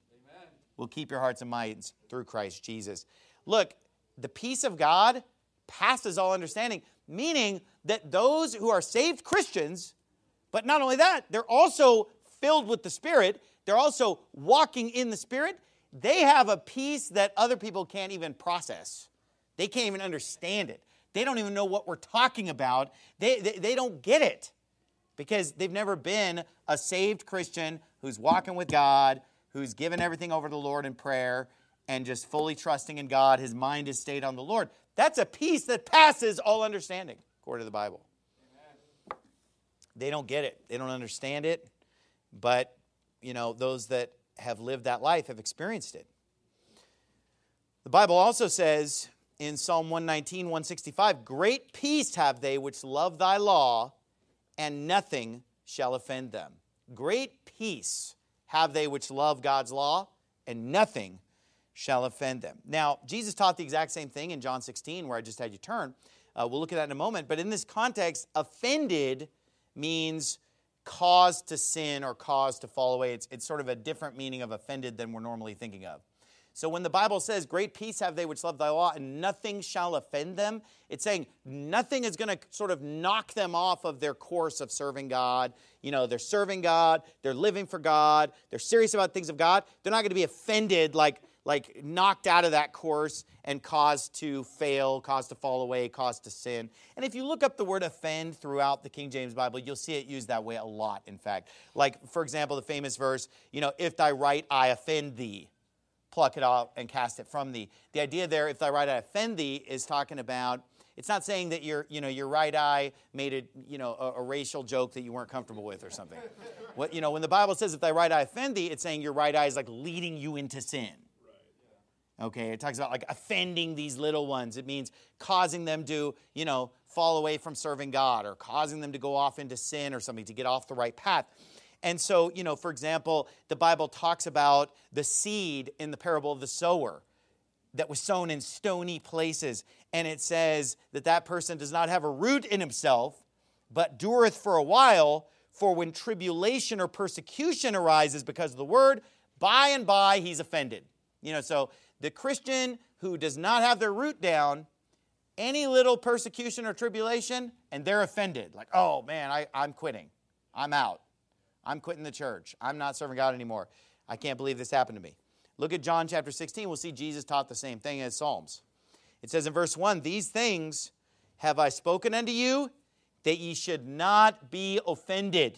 Speaker 3: will keep your hearts and minds through Christ Jesus. Look, the peace of God passes all understanding, meaning that those who are saved Christians, but not only that, they're also filled with the Spirit, they're also walking in the Spirit, they have a peace that other people can't even process. They can't even understand it. They don't even know what we're talking about. They don't get it because they've never been a saved Christian who's walking with God, who's given everything over to the Lord in prayer and just fully trusting in God. His mind is stayed on the Lord. That's a peace that passes all understanding, according to the Bible. Amen. They don't get it. They don't understand it. But, you know, those that have lived that life have experienced it. The Bible also says in Psalm 119, 165, great peace have they which love thy law, and nothing shall offend them. Great peace have they which love God's law, and nothing shall offend them. Now, Jesus taught the exact same thing in John 16, where I just had you turn. We'll look at that in a moment. But in this context, offended means cause to sin or cause to fall away. It's sort of a different meaning of offended than we're normally thinking of. So when the Bible says, great peace have they which love thy law, and nothing shall offend them, it's saying nothing is going to sort of knock them off of their course of serving God. You know, they're serving God, they're living for God, they're serious about things of God. They're not going to be offended, like knocked out of that course and caused to fail, caused to fall away, caused to sin. And if you look up the word offend throughout the King James Bible, you'll see it used that way a lot, in fact. Like, for example, the famous verse, you know, if thy right eye offend thee, pluck it off and cast it from thee. The idea there, if thy right eye offend thee, is talking about, it's not saying that your right eye made a racial joke that you weren't comfortable with or something. What, when the Bible says if thy right eye offend thee, it's saying your right eye is like leading you into sin. Okay, it talks about like offending these little ones. It means causing them to, fall away from serving God or causing them to go off into sin or something, to get off the right path. And so, for example, the Bible talks about the seed in the parable of the sower that was sown in stony places. And it says that person does not have a root in himself, but dureth for a while. For when tribulation or persecution arises because of the word, by and by he's offended. So the Christian who does not have their root down any little persecution or tribulation, and they're offended. Like, oh man, I'm quitting. I'm out. I'm quitting the church. I'm not serving God anymore. I can't believe this happened to me. Look at John chapter 16. We'll see Jesus taught the same thing as Psalms. It says in verse 1, these things have I spoken unto you, that ye should not be offended.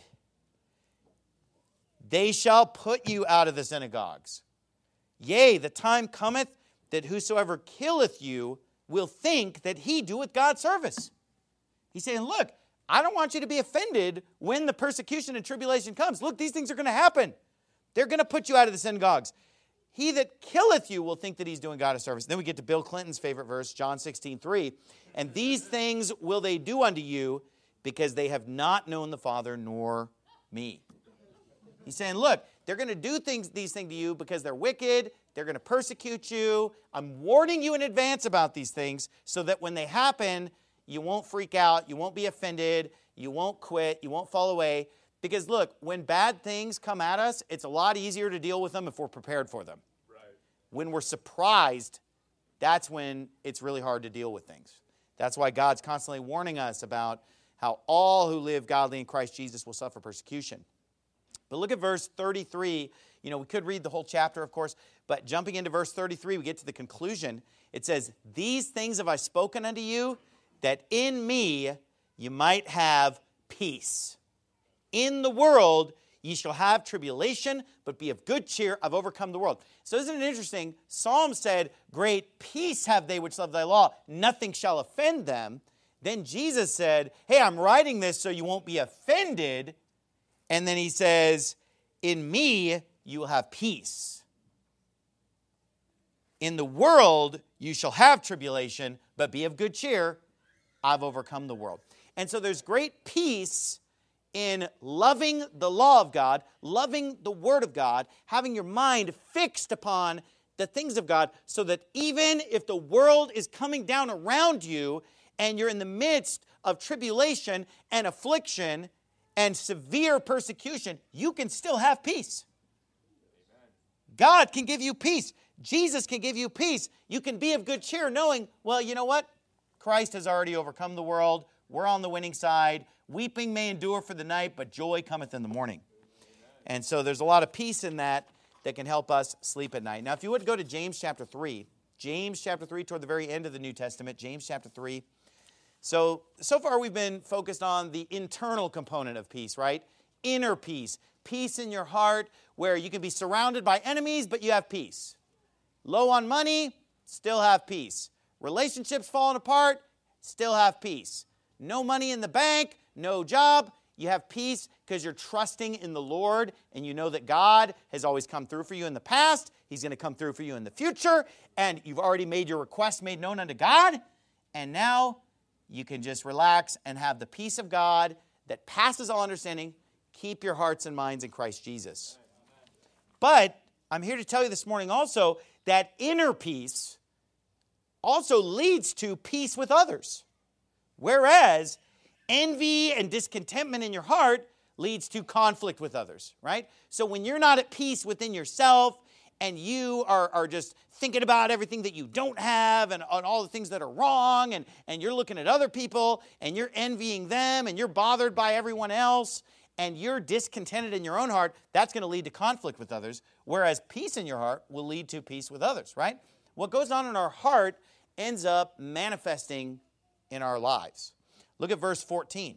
Speaker 3: They shall put you out of the synagogues. Yea, the time cometh that whosoever killeth you will think that he doeth God service. He's saying, look, I don't want you to be offended when the persecution and tribulation comes. Look, these things are going to happen. They're going to put you out of the synagogues. He that killeth you will think that he's doing God a service. Then we get to Bill Clinton's favorite verse, John 16:3. And these things will they do unto you, because they have not known the Father nor me. He's saying, look, they're going to do these things to you because they're wicked. They're going to persecute you. I'm warning you in advance about these things so that when they happen, you won't freak out. You won't be offended. You won't quit. You won't fall away. Because look, when bad things come at us, it's a lot easier to deal with them if we're prepared for them. Right. When we're surprised, that's when it's really hard to deal with things. That's why God's constantly warning us about how all who live godly in Christ Jesus will suffer persecution. But look at verse 33. We could read the whole chapter, of course, but jumping into verse 33, we get to the conclusion. It says, these things have I spoken unto you, that in me you might have peace. In the world ye shall have tribulation, but be of good cheer. I've overcome the world. So isn't it interesting? Psalm said, great peace have they which love thy law. Nothing shall offend them. Then Jesus said, hey, I'm writing this so you won't be offended. And then he says, in me you will have peace. In the world you shall have tribulation, but be of good cheer. I've overcome the world. And so there's great peace in loving the law of God, loving the Word of God, having your mind fixed upon the things of God, so that even if the world is coming down around you and you're in the midst of tribulation and affliction and severe persecution, you can still have peace. God can give you peace. Jesus can give you peace. You can be of good cheer knowing, well, you know what? Christ has already overcome the world. We're on the winning side. Weeping may endure for the night, but joy cometh in the morning. And so there's a lot of peace in that can help us sleep at night. Now, if you would go to James chapter 3, toward the very end of the New Testament, James chapter 3. So far we've been focused on the internal component of peace, right? Inner peace. Peace in your heart where you can be surrounded by enemies, but you have peace. Low on money, still have peace. Relationships falling apart, still have peace. No money in the bank, no job, you have peace because you're trusting in the Lord and you know that God has always come through for you in the past. He's going to come through for you in the future, and you've already made your request made known unto God, and now you can just relax and have the peace of God that passes all understanding. Keep your hearts and minds in Christ Jesus. But I'm here to tell you this morning also that inner peace also leads to peace with others. Whereas envy and discontentment in your heart leads to conflict with others, right? So when you're not at peace within yourself and you are just thinking about everything that you don't have and all the things that are wrong, and you're looking at other people and you're envying them and you're bothered by everyone else and you're discontented in your own heart, that's going to lead to conflict with others, whereas peace in your heart will lead to peace with others, right? What goes on in our heart ends up manifesting in our lives. Look at verse 14.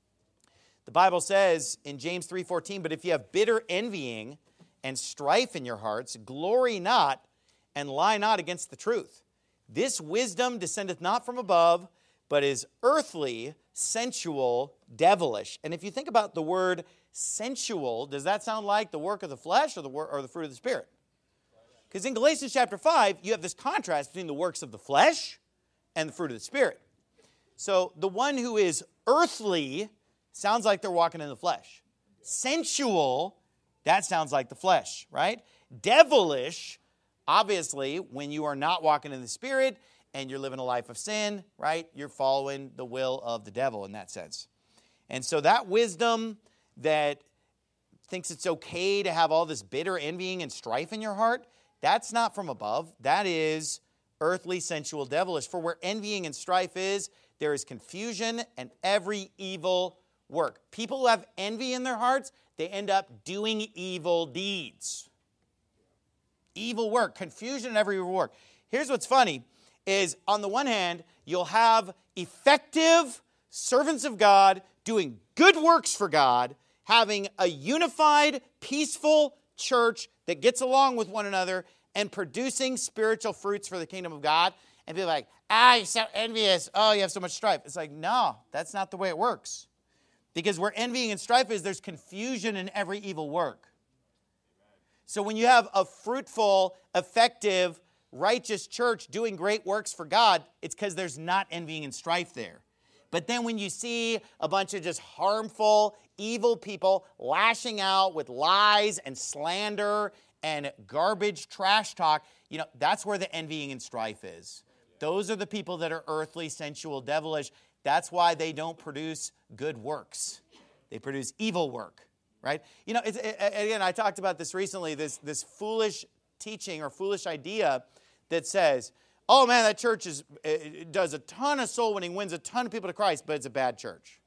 Speaker 3: The Bible says in James 3:14, but if you have bitter envying and strife in your hearts, glory not and lie not against the truth. This wisdom descendeth not from above, but is earthly, sensual, devilish. And if you think about the word sensual, does that sound like the work of the flesh or the fruit of the Spirit? Because in Galatians chapter 5, you have this contrast between the works of the flesh and the fruit of the Spirit. So the one who is earthly sounds like they're walking in the flesh. Sensual, that sounds like the flesh, right? Devilish, obviously, when you are not walking in the Spirit and you're living a life of sin, right? You're following the will of the devil in that sense. And so that wisdom that thinks it's okay to have all this bitter envying and strife in your heart, that's not from above. That is earthly, sensual, devilish. For where envying and strife is, there is confusion and every evil work. People who have envy in their hearts, they end up doing evil deeds. Evil work, confusion and every evil work. Here's what's funny, is on the one hand, you'll have effective servants of God doing good works for God, having a unified, peaceful church that gets along with one another and producing spiritual fruits for the kingdom of God. And people are like, you're so envious. Oh, you have so much strife. It's like, no, that's not the way it works. Because where envying and strife is, there's confusion in every evil work. So when you have a fruitful, effective, righteous church doing great works for God, it's because there's not envying and strife there. But then when you see a bunch of just harmful, evil people lashing out with lies and slander and garbage trash talk, that's where the envying and strife is. Those are the people that are earthly, sensual, devilish. That's why they don't produce good works. They produce evil work, right? Again, I talked about this recently, this foolish teaching or foolish idea that says, oh man, that church does a ton of soul winning, wins a ton of people to Christ, but it's a bad church.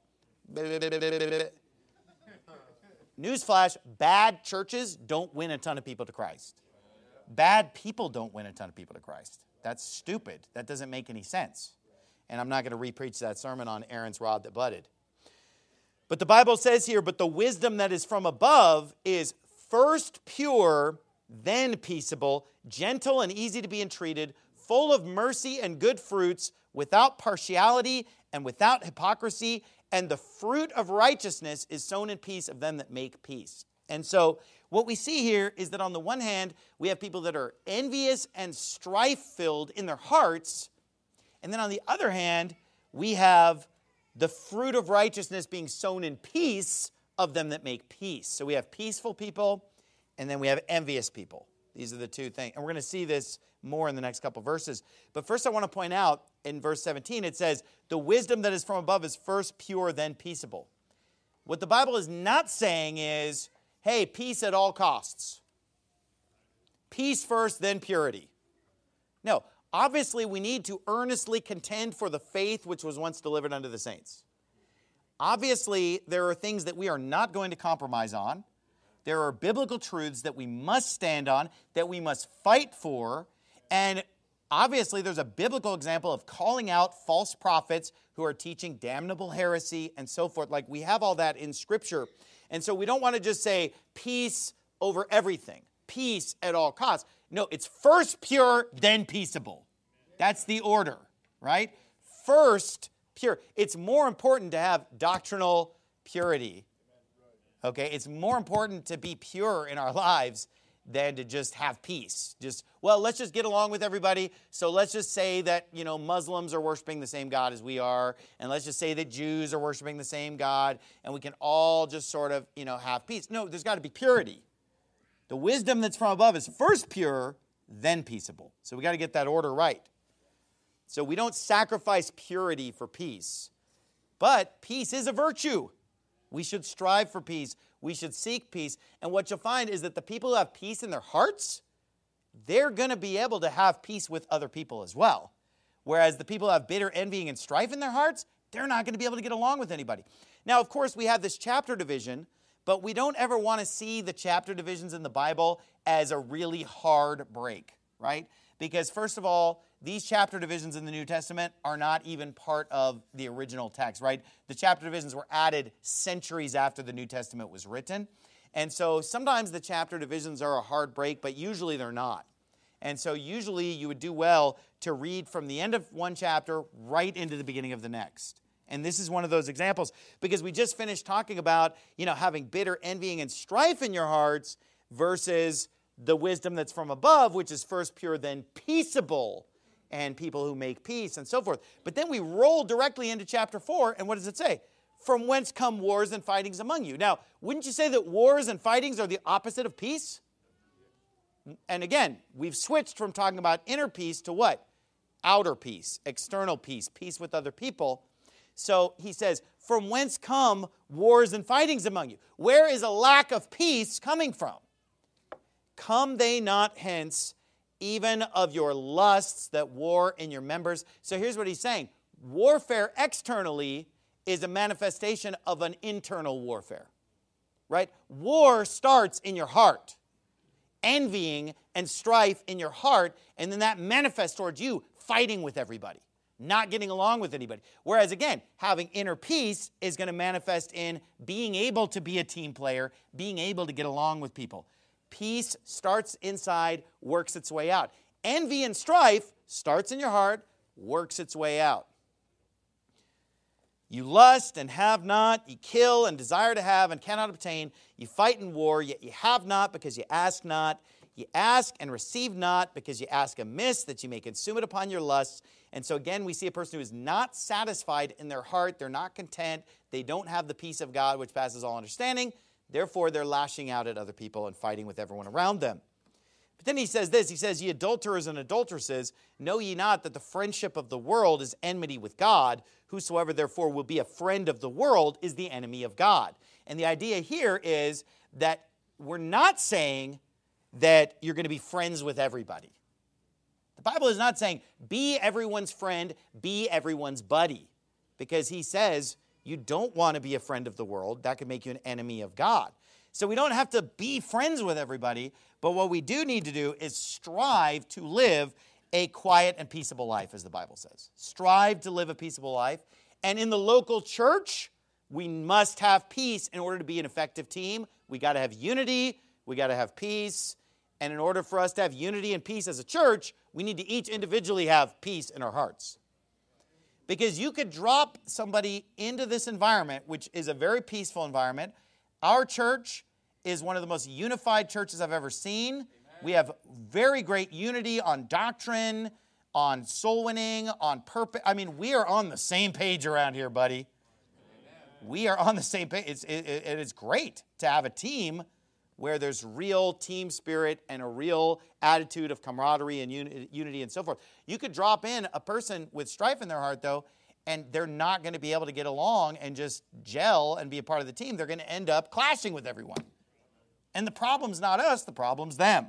Speaker 3: Newsflash, bad churches don't win a ton of people to Christ. Bad people don't win a ton of people to Christ. That's stupid. That doesn't make any sense. And I'm not going to re-preach that sermon on Aaron's rod that budded. But the Bible says here, but the wisdom that is from above is first pure, then peaceable, gentle and easy to be entreated, full of mercy and good fruits, without partiality and without hypocrisy, and the fruit of righteousness is sown in peace of them that make peace. And so what we see here is that on the one hand, we have people that are envious and strife-filled in their hearts, and then on the other hand, we have the fruit of righteousness being sown in peace of them that make peace. So we have peaceful people, and then we have envious people. These are the two things. And we're going to see this more in the next couple verses. But first I want to point out, in verse 17, it says, the wisdom that is from above is first pure, then peaceable. What the Bible is not saying is, hey, peace at all costs. Peace first, then purity. No, obviously we need to earnestly contend for the faith which was once delivered unto the saints. Obviously, there are things that we are not going to compromise on. There are biblical truths that we must stand on, that we must fight for, and obviously there's a biblical example of calling out false prophets who are teaching damnable heresy and so forth. Like, we have all that in Scripture. And so we don't want to just say peace over everything, peace at all costs. No, it's first pure, then peaceable. That's the order, right? First pure. It's more important to have doctrinal purity. Okay, it's more important to be pure in our lives than to just have peace. Let's just get along with everybody. So let's just say that, Muslims are worshiping the same God as we are. And let's just say that Jews are worshiping the same God. And we can all just sort of, have peace. No, there's got to be purity. The wisdom that's from above is first pure, then peaceable. So we got to get that order right. So we don't sacrifice purity for peace. But peace is a virtue. We should strive for peace. We should seek peace. And what you'll find is that the people who have peace in their hearts, they're going to be able to have peace with other people as well. Whereas the people who have bitter envying and strife in their hearts, they're not going to be able to get along with anybody. Now, of course, we have this chapter division, but we don't ever want to see the chapter divisions in the Bible as a really hard break, right? Because first of all, these chapter divisions in the New Testament are not even part of the original text, right? The chapter divisions were added centuries after the New Testament was written. And so sometimes the chapter divisions are a hard break, but usually they're not. And so usually you would do well to read from the end of one chapter right into the beginning of the next. And this is one of those examples, because we just finished talking about, having bitter envying and strife in your hearts versus the wisdom that's from above, which is first pure, then peaceable, and people who make peace and so forth. But then we roll directly into chapter 4, and what does it say? From whence come wars and fightings among you? Now, wouldn't you say that wars and fightings are the opposite of peace? And again, we've switched from talking about inner peace to what? Outer peace, external peace, peace with other people. So he says, from whence come wars and fightings among you? Where is a lack of peace coming from? Come they not hence, even of your lusts that war in your members. So here's what he's saying. Warfare externally is a manifestation of an internal warfare, right? War starts in your heart. Envying and strife in your heart, and then that manifests towards you fighting with everybody, not getting along with anybody. Whereas again, having inner peace is going to manifest in being able to be a team player, being able to get along with people. Peace starts inside, works its way out. Envy and strife starts in your heart, works its way out. You lust and have not, you kill and desire to have and cannot obtain. You fight in war, yet you have not because you ask not. You ask and receive not because you ask amiss that you may consume it upon your lusts. And so again, we see a person who is not satisfied in their heart. They're not content. They don't have the peace of God which passes all understanding. Therefore, they're lashing out at other people and fighting with everyone around them. But then he says this, he says, ye adulterers and adulteresses, know ye not that the friendship of the world is enmity with God? Whosoever therefore will be a friend of the world is the enemy of God. And the idea here is that we're not saying that you're going to be friends with everybody. The Bible is not saying be everyone's friend, be everyone's buddy. Because he says you don't want to be a friend of the world. That could make you an enemy of God. So we don't have to be friends with everybody, but what we do need to do is strive to live a quiet and peaceable life, as the Bible says. Strive to live a peaceable life. And in the local church, we must have peace in order to be an effective team. We got to have unity. We got to have peace. And in order for us to have unity and peace as a church, we need to each individually have peace in our hearts. Because you could drop somebody into this environment, which is a very peaceful environment. Our church is one of the most unified churches I've ever seen. Amen. We have very great unity on doctrine, on soul winning, on purpose. I mean, we are on the same page around here, buddy. Amen. We are on the same page. It is great to have a team where there's real team spirit and a real attitude of camaraderie and unity and so forth. You could drop in a person with strife in their heart, though, and they're not going to be able to get along and just gel and be a part of the team. They're going to end up clashing with everyone. And the problem's not us, the problem's them.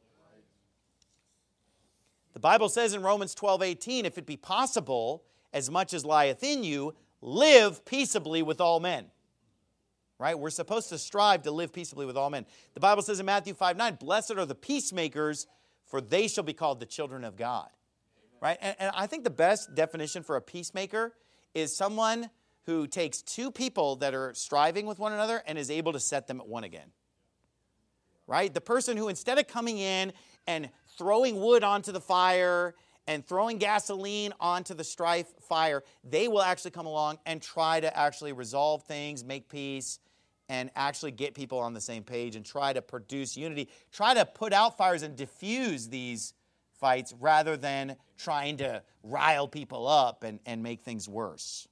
Speaker 3: The Bible says in Romans 12:18, if it be possible, as much as lieth in you, live peaceably with all men. Right? We're supposed to strive to live peaceably with all men. The Bible says in Matthew 5:9, blessed are the peacemakers, for they shall be called the children of God. Right? And I think the best definition for a peacemaker is someone who takes two people that are striving with one another and is able to set them at one again. Right? The person who, instead of coming in and throwing wood onto the fire and throwing gasoline onto the strife fire, they will actually come along and try to actually resolve things, make peace, and actually get people on the same page and try to produce unity. Try to put out fires and diffuse these fights rather than trying to rile people up and make things worse.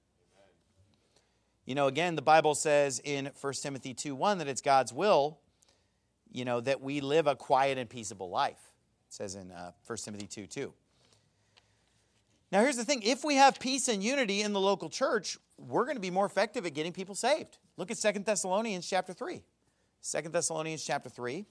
Speaker 3: You know, again, the Bible says in 1 Timothy 2:1 that it's God's will, you know, that we live a quiet and peaceable life. It says in 1 Timothy 2:2. Now, here's the thing. If we have peace and unity in the local church, we're going to be more effective at getting people saved. Look at 2 Thessalonians chapter 3. 2 Thessalonians chapter 3.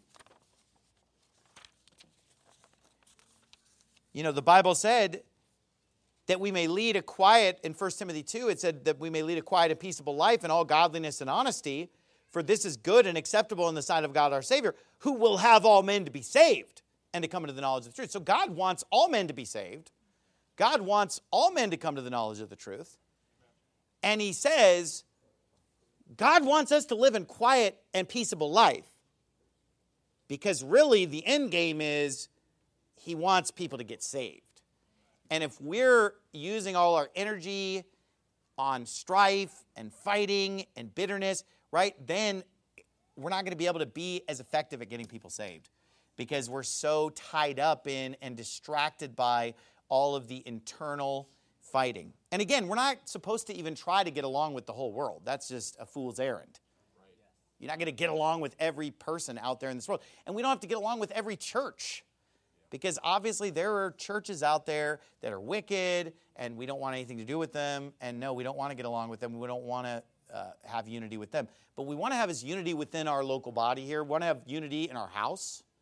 Speaker 3: You know, the Bible said that we may lead a quiet, in 1 Timothy 2, it said that we may lead a quiet and peaceable life in all godliness and honesty, for this is good and acceptable in the sight of God our Savior, who will have all men to be saved and to come into the knowledge of the truth. So God wants all men to be saved. God wants all men to come to the knowledge of the truth. And he says, God wants us to live in quiet and peaceable life. Because really the end game is he wants people to get saved. And if we're using all our energy on strife and fighting and bitterness, right, then we're not going to be able to be as effective at getting people saved. Because we're so tied up in and distracted by all of the internal fighting. And again, we're not supposed to even try to get along with the whole world. That's just a fool's errand. Right. You're not going to get along with every person out there in this world. And we don't have to get along with every church. Because obviously there are churches out there that are wicked and we don't want anything to do with them. And no, we don't want to get along with them. We don't want to have unity with them. But we want to have is unity within our local body here. We want to have unity in our house.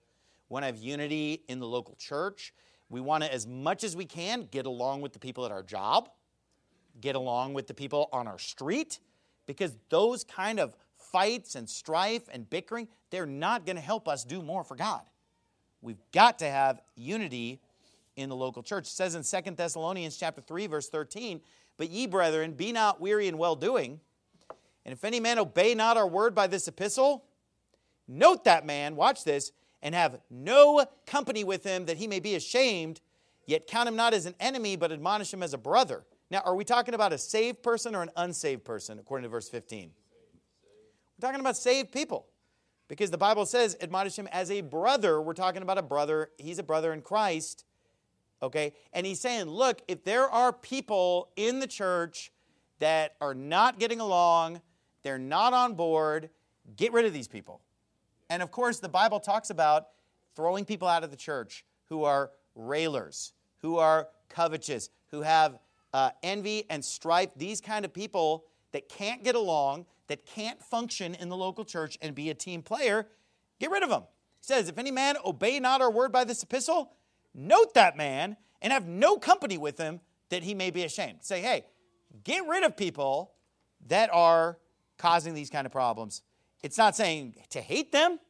Speaker 3: We want to have unity in the local church. We want to, as much as we can, get along with the people at our job, get along with the people on our street, because those kind of fights and strife and bickering, they're not going to help us do more for God. We've got to have unity in the local church. It says in 2 Thessalonians chapter 3, verse 13, "But ye, brethren, be not weary in well-doing, and if any man obey not our word by this epistle, note that man," watch this, "and have no company with him, that he may be ashamed, yet count him not as an enemy, but admonish him as a brother." Now, are we talking about a saved person or an unsaved person, according to verse 15? We're talking about saved people, because the Bible says, admonish him as a brother. We're talking about a brother. He's a brother in Christ, okay? And he's saying, look, if there are people in the church that are not getting along, they're not on board, get rid of these people. And of course, the Bible talks about throwing people out of the church who are railers, who are covetous, who have envy and strife, these kind of people that can't get along, that can't function in the local church and be a team player, get rid of them. He says, if any man obey not our word by this epistle, note that man and have no company with him, that he may be ashamed. Say, hey, get rid of people that are causing these kind of problems. It's not saying to hate them,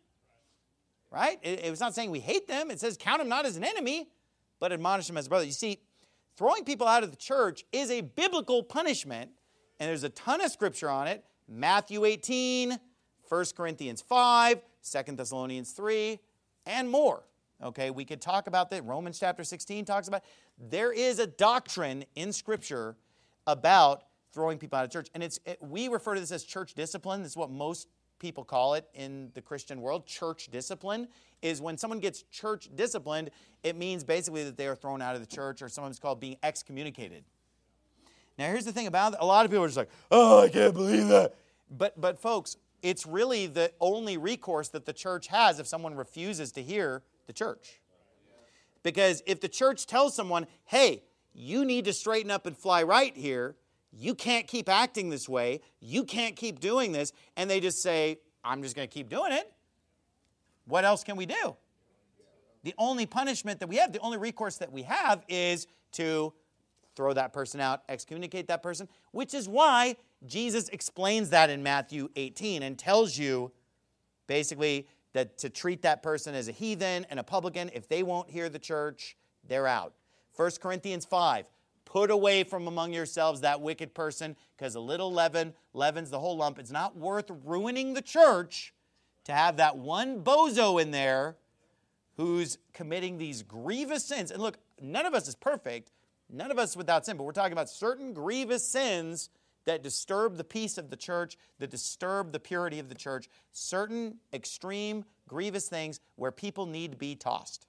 Speaker 3: right? It was not saying we hate them. It says count them not as an enemy, but admonish them as a brother. You see, throwing people out of the church is a biblical punishment, and there's a ton of scripture on it. Matthew 18, 1 Corinthians 5, 2 Thessalonians 3, and more. Okay, we could talk about that. Romans chapter 16 talks about it. There is a doctrine in Scripture about throwing people out of church. And we refer to this as church discipline. This is what most people call it in the Christian world. Church discipline is when someone gets church disciplined, it means basically that they are thrown out of the church, or sometimes called being excommunicated. Now, here's the thing about it. A lot of people are just like, oh, I can't believe that. But folks, it's really the only recourse that the church has if someone refuses to hear the church. Because if the church tells someone, hey, you need to straighten up and fly right here, you can't keep acting this way, you can't keep doing this, and they just say, I'm just going to keep doing it, what else can we do? The only punishment that we have, the only recourse that we have is to throw that person out, excommunicate that person, which is why Jesus explains that in Matthew 18 and tells you basically that to treat that person as a heathen and a publican. If they won't hear the church, they're out. 1 Corinthians 5, put away from among yourselves that wicked person, because a little leaven leavens the whole lump. It's not worth ruining the church to have that one bozo in there who's committing these grievous sins. And look, none of us is perfect. None of us is without sin, but we're talking about certain grievous sins that disturb the peace of the church, that disturb the purity of the church, certain extreme, grievous things where people need to be tossed.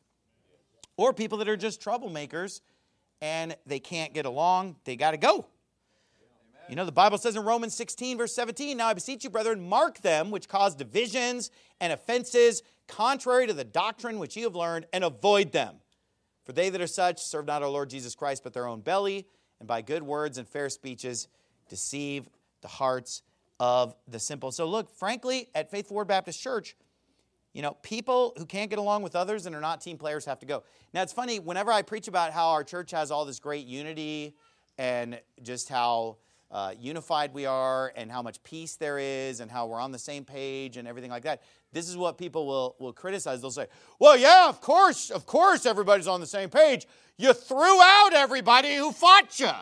Speaker 3: Or people that are just troublemakers and they can't get along, they got to go. Amen. You know, the Bible says in Romans 16, verse 17, now I beseech you, brethren, mark them which cause divisions and offenses contrary to the doctrine which you have learned, and avoid them. For they that are such serve not our Lord Jesus Christ, but their own belly, and by good words and fair speeches deceive the hearts of the simple. So look, frankly, at Faithful Word Baptist Church, you know, people who can't get along with others and are not team players have to go. Now, it's funny, whenever I preach about how our church has all this great unity and just how unified we are and how much peace there is and how we're on the same page and everything like that, this is what people will criticize. They'll say, well, yeah, of course everybody's on the same page. You threw out everybody who fought you.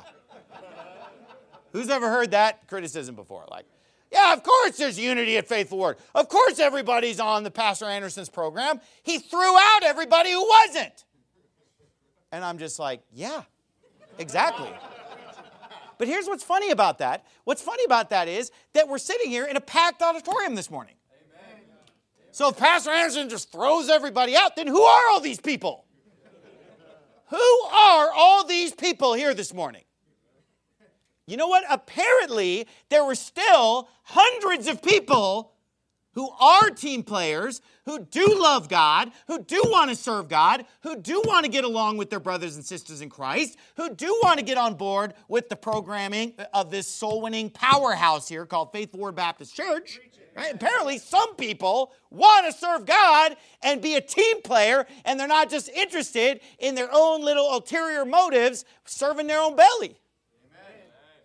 Speaker 3: Who's ever heard that criticism before? Like, yeah, of course there's unity at Faithful Word. Of course everybody's on the Pastor Anderson's program. He threw out everybody who wasn't. And I'm just like, yeah, exactly. But here's what's funny about that. What's funny about that is that we're sitting here in a packed auditorium this morning. Amen. So if Pastor Anderson just throws everybody out, then who are all these people? Who are all these people here this morning? You know what? Apparently, there were still hundreds of people who are team players, who do love God, who do want to serve God, who do want to get along with their brothers and sisters in Christ, who do want to get on board with the programming of this soul-winning powerhouse here called Faithful Word Baptist Church, Right? Apparently, some people want to serve God and be a team player, and they're not just interested in their own little ulterior motives, serving their own belly. Amen.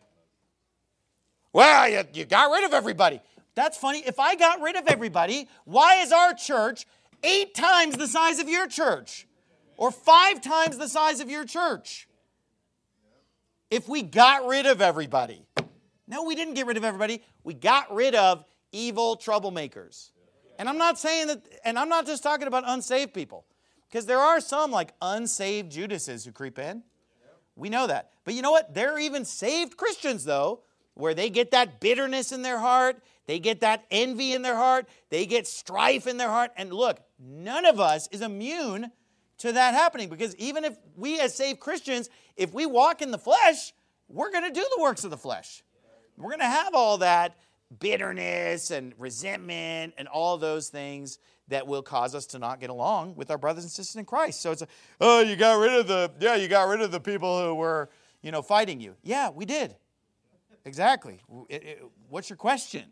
Speaker 3: Well, you got rid of everybody. That's funny. If I got rid of everybody, why is our church 8 times the size of your church? Or 5 times the size of your church? If we got rid of everybody. No, we didn't get rid of everybody. We got rid of evil troublemakers. And I'm not saying that, and I'm not just talking about unsaved people. Because there are some like unsaved Judases who creep in. We know that. But you know what? There are even saved Christians, though, where they get that bitterness in their heart. They get that envy in their heart. They get strife in their heart. And look, none of us is immune to that happening. Because even if we as saved Christians, if we walk in the flesh, we're going to do the works of the flesh. We're going to have all that bitterness and resentment and all those things that will cause us to not get along with our brothers and sisters in Christ. So it's you got rid of the people who were, fighting you. Yeah, we did. Exactly. What's your question?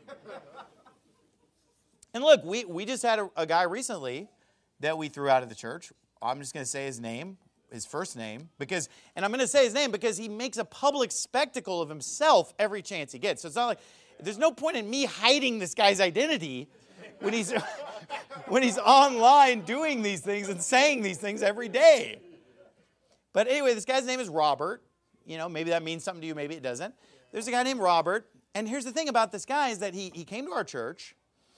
Speaker 3: And look, we just had a guy recently that we threw out of the church. I'm just going to say his name, his first name, and I'm going to say his name because he makes a public spectacle of himself every chance he gets. So it's not like, there's no point in me hiding this guy's identity when he's online doing these things and saying these things every day. But anyway, this guy's name is Robert. Maybe that means something to you, maybe it doesn't. There's a guy named Robert, and here's the thing about this guy is that he came to our church,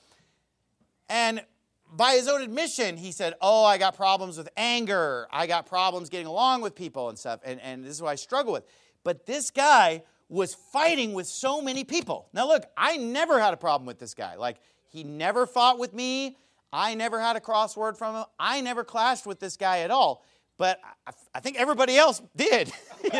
Speaker 3: and by his own admission, he said, I got problems with anger. I got problems getting along with people and stuff, and this is what I struggle with. But this guy was fighting with so many people. Now look, I never had a problem with this guy. Like, he never fought with me. I never had a crossword from him. I never clashed with this guy at all. But I think everybody else did,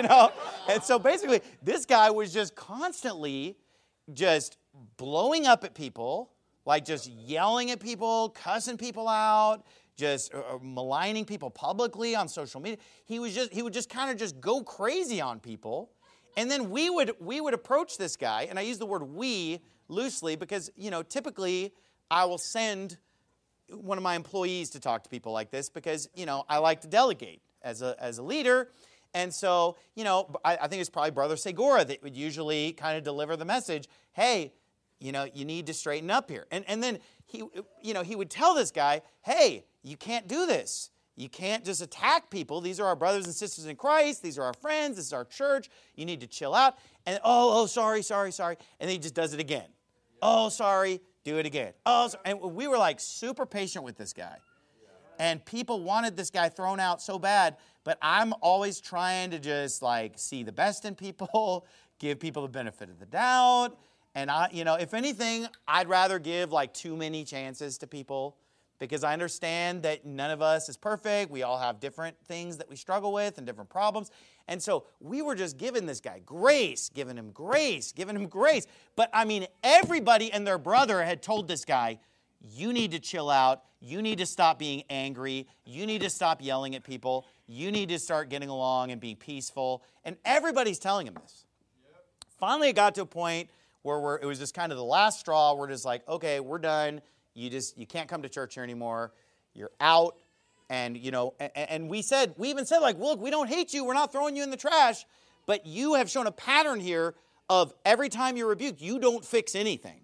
Speaker 3: And so basically, this guy was just constantly just blowing up at people, like just yelling at people, cussing people out, just maligning people publicly on social media. He would just kind of just go crazy on people. And then we would approach this guy, and I use the word we loosely because, typically I will send one of my employees to talk to people like this because, I like to delegate as a leader. And so, I think it's probably Brother Segura that would usually kind of deliver the message, hey, you need to straighten up here. And then he would tell this guy, hey, you can't do this. You can't just attack people. These are our brothers and sisters in Christ. These are our friends. This is our church. You need to chill out. And, sorry. And then he just does it again. Oh, sorry. Do it again. And we were like super patient with this guy. And people wanted this guy thrown out so bad. But I'm always trying to just like see the best in people, give people the benefit of the doubt. And if anything, I'd rather give like too many chances to people. Because I understand that none of us is perfect. We all have different things that we struggle with and different problems. And so we were just giving this guy grace, giving him grace. But everybody and their brother had told this guy, you need to chill out. You need to stop being angry. You need to stop yelling at people. You need to start getting along and being peaceful. And everybody's telling him this. Yep. Finally, it got to a point where it was just kind of the last straw. We're just like, okay, we're done. You can't come to church here anymore. You're out. And, and we even said, like, look, we don't hate you. We're not throwing you in the trash. But you have shown a pattern here of every time you're rebuked, you don't fix anything.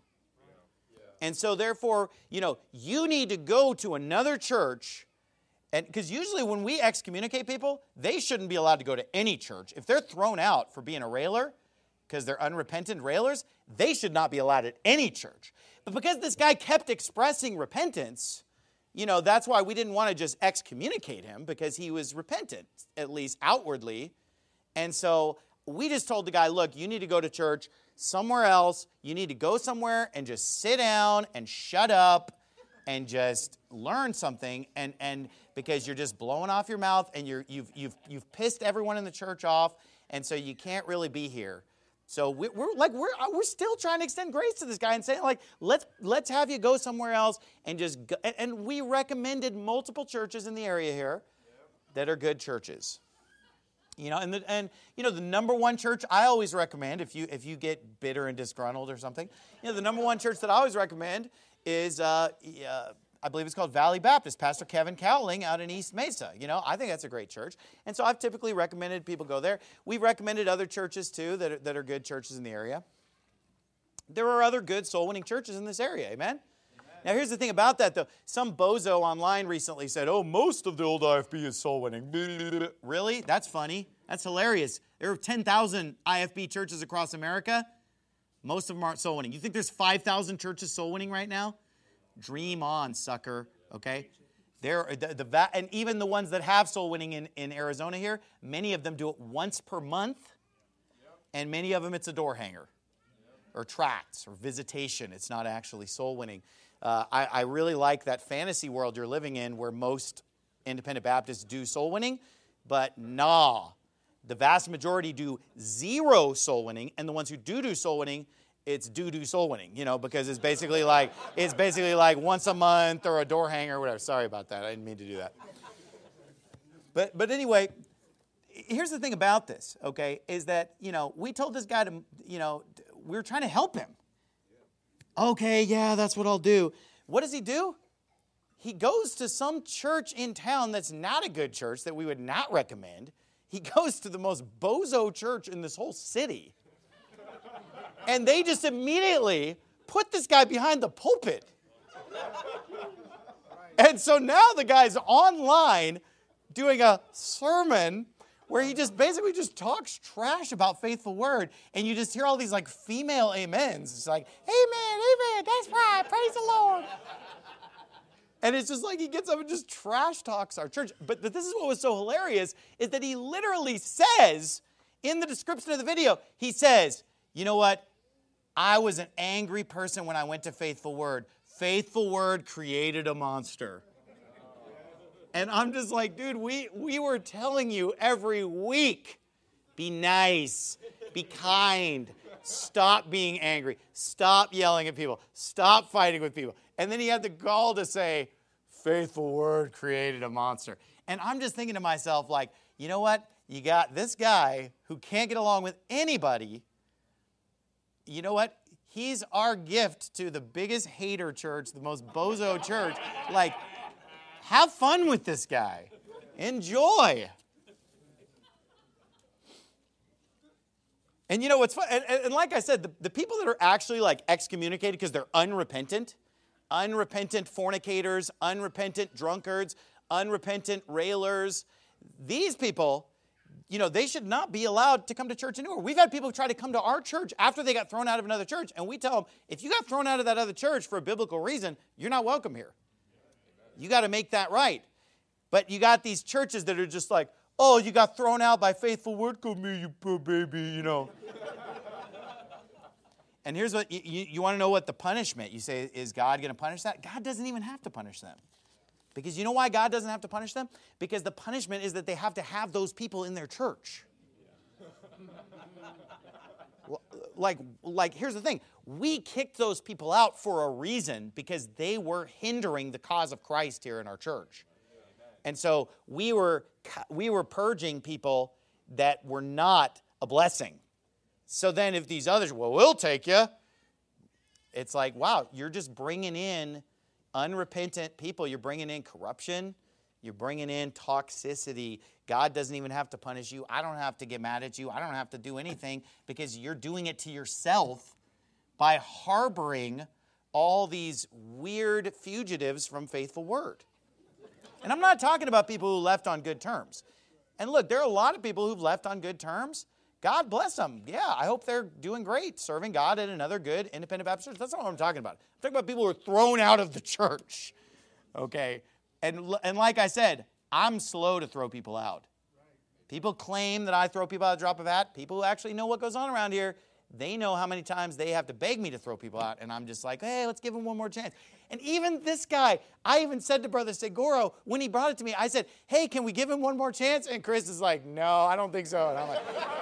Speaker 3: And so, therefore, you need to go to another church. And because usually when we excommunicate people, they shouldn't be allowed to go to any church. If they're thrown out for being a railer, because they're unrepentant railers, they should not be allowed at any church. But because this guy kept expressing repentance, that's why we didn't want to just excommunicate him, because he was repentant, at least outwardly. And so we just told the guy, look, you need to go to church somewhere else. You need to go somewhere and just sit down and shut up and just learn something. And because you're just blowing off your mouth and you've pissed everyone in the church off, and so you can't really be here. So we're still trying to extend grace to this guy and saying, like, let's have you go somewhere else and just go. And we recommended multiple churches in the area here that are good churches. You know, and the number one church I always recommend, if you get bitter and disgruntled or something, the number one church that I always recommend is I believe it's called Valley Baptist, Pastor Kevin Cowling out in East Mesa. I think that's a great church. And so I've typically recommended people go there. We've recommended other churches too that are good churches in the area. There are other good soul-winning churches in this area, amen? Now, here's the thing about that, though. Some bozo online recently said, most of the old IFB is soul-winning. Really? That's funny. That's hilarious. There are 10,000 IFB churches across America. Most of them aren't soul-winning. You think there's 5,000 churches soul-winning right now? Dream on, sucker, okay? And even the ones that have soul-winning in Arizona here, many of them do it once per month, and many of them it's a door hanger or tracts or visitation. It's not actually soul-winning. I really like that fantasy world you're living in where most independent Baptists do soul winning, but the vast majority do zero soul winning, and the ones who do soul winning, it's do soul winning, because it's basically like once a month or a door hanger or whatever. Sorry about that. I didn't mean to do that. But anyway, here's the thing about this, okay, is that, we told this guy to, we were trying to help him. Okay, yeah, that's what I'll do. What does he do? He goes to some church in town that's not a good church that we would not recommend. He goes to the most bozo church in this whole city. And they just immediately put this guy behind the pulpit. And so now the guy's online doing a sermon where he just basically just talks trash about Faithful Word, and you just hear all these like female amens. It's like, amen, that's right, praise the Lord. And it's just like he gets up and just trash talks our church. But this is what was so hilarious, is that he literally says, in the description of the video, he says, you know what? I was an angry person when I went to Faithful Word. Faithful Word created a monster. And I'm just like, dude, we were telling you every week, be nice, be kind, stop being angry, stop yelling at people, stop fighting with people. And then he had the gall to say, Faithful Word created a monster. And I'm just thinking to myself, like, you know what? You got this guy who can't get along with anybody. You know what? He's our gift to the biggest hater church, the most bozo church. Like, have fun with this guy. Enjoy. And you know what's fun? And like I said, the people that are actually like excommunicated because they're unrepentant fornicators, unrepentant drunkards, unrepentant railers, these people, they should not be allowed to come to church anymore. We've had people try to come to our church after they got thrown out of another church, and we tell them, if you got thrown out of that other church for a biblical reason, you're not welcome here. You got to make that right. But you got these churches that are just like, oh, you got thrown out by Faithful Word, come here, you poor baby, And here's what, you want to know what the punishment, you say, is God going to punish that? God doesn't even have to punish them. Because you know why God doesn't have to punish them? Because the punishment is that they have to have those people in their church. Like, here's the thing. We kicked those people out for a reason because they were hindering the cause of Christ here in our church. And so we were purging people that were not a blessing. So then if these others, we'll take you. It's like, wow, you're just bringing in unrepentant people. You're bringing in corruption. You're bringing in toxicity. God doesn't even have to punish you. I don't have to get mad at you. I don't have to do anything because you're doing it to yourself by harboring all these weird fugitives from Faithful Word. And I'm not talking about people who left on good terms. And look, there are a lot of people who've left on good terms. God bless them. Yeah, I hope they're doing great, serving God at another good independent Baptist church. That's not what I'm talking about. I'm talking about people who are thrown out of the church. Okay? And like I said, I'm slow to throw people out. People claim that I throw people out at the drop of a hat. People who actually know what goes on around here, they know how many times they have to beg me to throw people out. And I'm just like, hey, let's give them one more chance. And even this guy, I even said to Brother Seguro, when he brought it to me, I said, hey, can we give him one more chance? And Chris is like, no, I don't think so. And I'm like,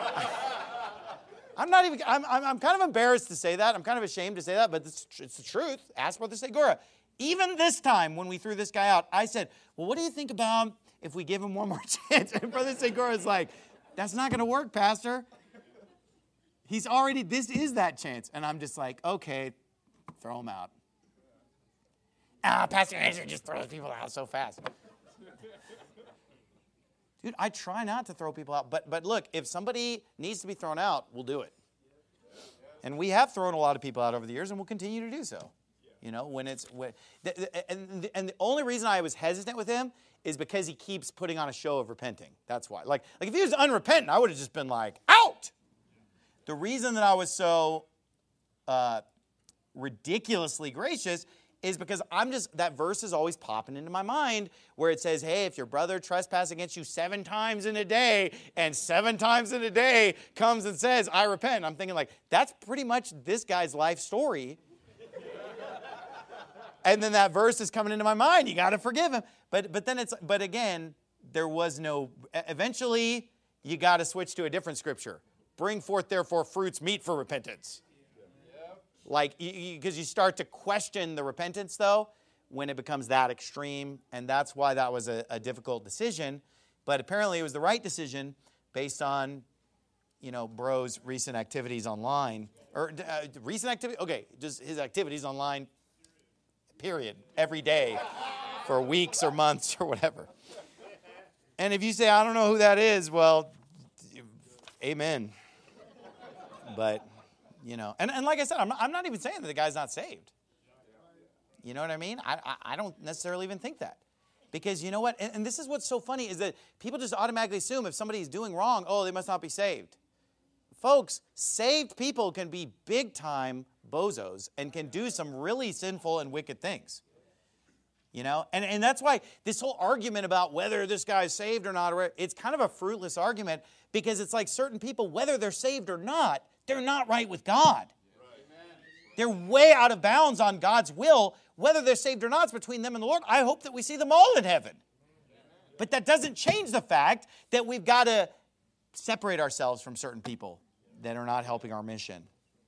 Speaker 3: I'm kind of embarrassed to say that. I'm kind of ashamed to say that, but it's the truth. Ask Brother Segura. Even this time when we threw this guy out, I said, well, what do you think about if we give him one more chance? And Brother Segura is like, That's not going to work, Pastor. This is that chance. And I'm just like, okay, throw him out. Pastor Anderson just throws people out so fast. Dude, I try not to throw people out. But look, if somebody needs to be thrown out, we'll do it. And we have thrown a lot of people out over the years, and we'll continue to do so. And the only reason I was hesitant with him is because he keeps putting on a show of repenting. That's why. Like if he was unrepentant, I would have just been like, out! The reason that I was so ridiculously gracious is because that verse is always popping into my mind where it says, hey, if your brother trespasses against you 7 times in a day, and 7 times in a day comes and says, I repent. I'm thinking like, that's pretty much this guy's life story. And then that verse is coming into my mind. You got to forgive him. But again, there was no, eventually you got to switch to a different scripture. Bring forth therefore fruits meet for repentance. Like, because you start to question the repentance, though, when it becomes that extreme. And that's why that was a difficult decision. But apparently it was the right decision based on, bro's recent activities online. Or recent activity? Okay, just his activities online, period, every day for weeks or months or whatever. And if you say, I don't know who that is, well, amen. But... and like I said, I'm not even saying that the guy's not saved. You know what I mean? I don't necessarily even think that. Because you know what? And this is what's so funny is that people just automatically assume if somebody's doing wrong, they must not be saved. Folks, saved people can be big-time bozos and can do some really sinful and wicked things. And that's why this whole argument about whether this guy's saved or not, it's kind of a fruitless argument because it's like certain people, whether they're saved or not, they're not right with God. They're way out of bounds on God's will. Whether they're saved or not, it's between them and the Lord. I hope that we see them all in heaven. But that doesn't change the fact that we've got to separate ourselves from certain people that are not helping our mission.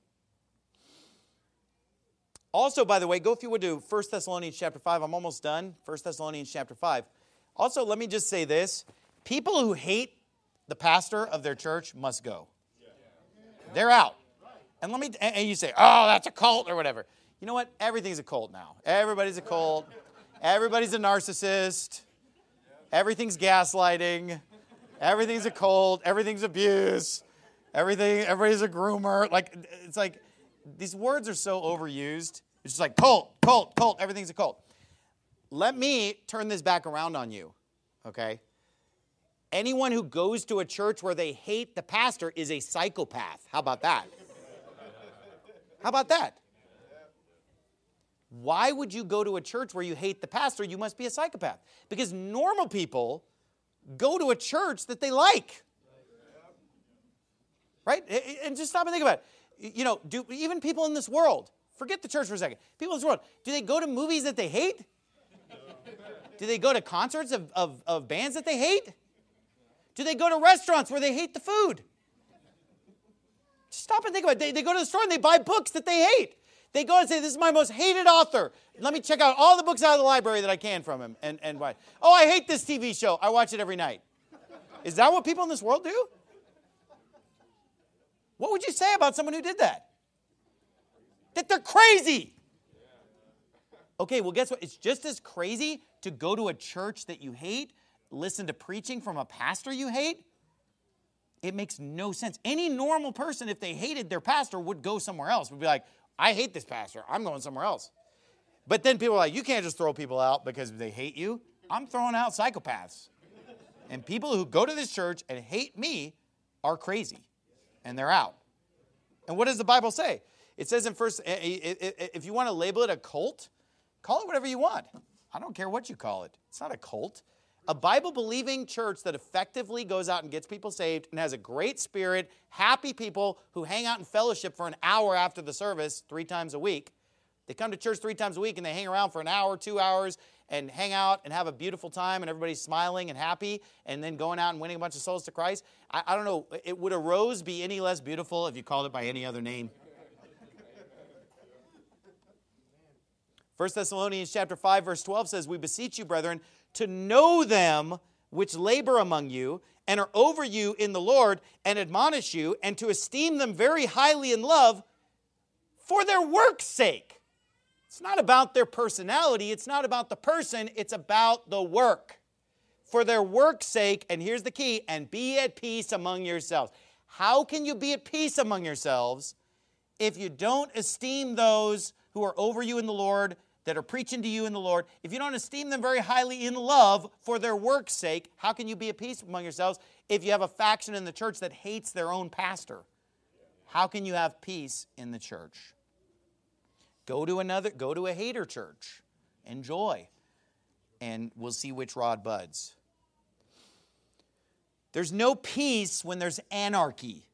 Speaker 3: Also, by the way, go if you would to 1 Thessalonians chapter 5. I'm almost done. 1 Thessalonians chapter 5. Also, let me just say this. People who hate the pastor of their church must go. They're out. And you say, that's a cult or whatever. You know what? Everything's a cult now. Everybody's a cult. Everybody's a narcissist. Everything's gaslighting. Everything's a cult. Everything's abuse. Everybody's a groomer. It's like these words are so overused. It's just like cult. Everything's a cult. Let me turn this back around on you, okay? Anyone who goes to a church where they hate the pastor is a psychopath. How about that? How about that? Why would you go to a church where you hate the pastor? You must be a psychopath. Because normal people go to a church that they like. Right? And just stop and think about it. Do even people in this world, forget the church for a second, people in this world, do they go to movies that they hate? Do they go to concerts of bands that they hate? Do they go to restaurants where they hate the food? Just stop and think about it. They go to the store and they buy books that they hate. They go and say, this is my most hated author. Let me check out all the books out of the library that I can from him. And why? I hate this TV show. I watch it every night. Is that what people in this world do? What would you say about someone who did that? That they're crazy. Okay, well, guess what? It's just as crazy to go to a church that you hate, listen to preaching from a pastor you hate. It makes no sense. Any normal person, if they hated their pastor, would go somewhere else. Would be like, I hate this pastor. I'm going somewhere else. But then people are like, you can't just throw people out because they hate you. I'm throwing out psychopaths. And people who go to this church and hate me are crazy. And they're out. And what does the Bible say? It says in first, if you want to label it a cult, call it whatever you want. I don't care what you call it. It's not a cult. A Bible-believing church that effectively goes out and gets people saved and has a great spirit, happy people who hang out in fellowship for an hour after the service 3 times a week. They come to church 3 times a week and they hang around for an hour, 2 hours, and hang out and have a beautiful time and everybody's smiling and happy and then going out and winning a bunch of souls to Christ. I don't know, would a rose be any less beautiful if you called it by any other name? 1 Thessalonians chapter 5, verse 12 says, we beseech you, brethren, to know them which labor among you and are over you in the Lord and admonish you, and to esteem them very highly in love for their work's sake. It's not about their personality. It's not about the person. It's about the work. For their work's sake, and here's the key, and be at peace among yourselves. How can you be at peace among yourselves if you don't esteem those who are over you in the Lord, that are preaching to you in the Lord? If you don't esteem them very highly in love for their work's sake, how can you be at peace among yourselves if you have a faction in the church that hates their own pastor? How can you have peace in the church? Go to a hater church. Enjoy. And we'll see which rod buds. There's no peace when there's anarchy.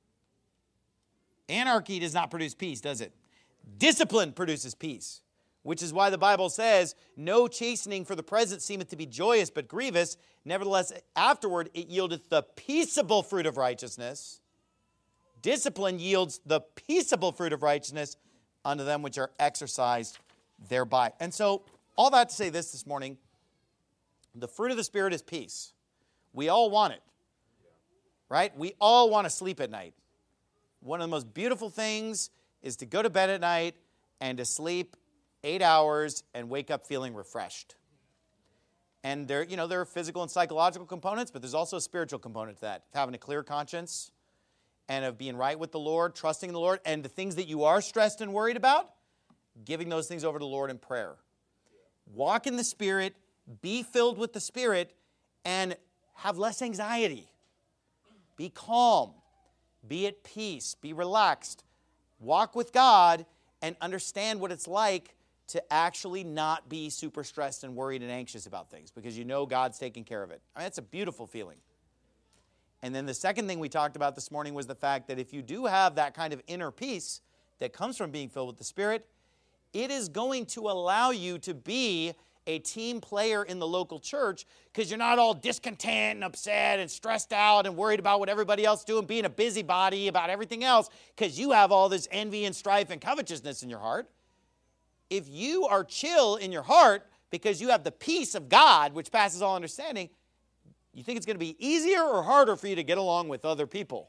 Speaker 3: Anarchy does not produce peace, does it? Discipline produces peace, which is why the Bible says, no chastening for the present seemeth to be joyous, but grievous. Nevertheless, afterward it yieldeth the peaceable fruit of righteousness. Discipline yields the peaceable fruit of righteousness unto them which are exercised thereby. And so, all that to say this morning, the fruit of the Spirit is peace. We all want it, right? We all want to sleep at night. One of the most beautiful things is to go to bed at night and to sleep 8 hours and wake up feeling refreshed. And there are physical and psychological components, but there's also a spiritual component to that. Having a clear conscience and of being right with the Lord, trusting in the Lord, and the things that you are stressed and worried about, giving those things over to the Lord in prayer. Walk in the Spirit, be filled with the Spirit, and have less anxiety. Be calm. Be at peace. Be relaxed. Walk with God and understand what it's like to actually not be super stressed and worried and anxious about things because you know God's taking care of it. I mean, that's a beautiful feeling. And then the second thing we talked about this morning was the fact that if you do have that kind of inner peace that comes from being filled with the Spirit, it is going to allow you to be a team player in the local church because you're not all discontent and upset and stressed out and worried about what everybody else is doing, being a busybody about everything else because you have all this envy and strife and covetousness in your heart. If you are chill in your heart because you have the peace of God, which passes all understanding, you think it's going to be easier or harder for you to get along with other people?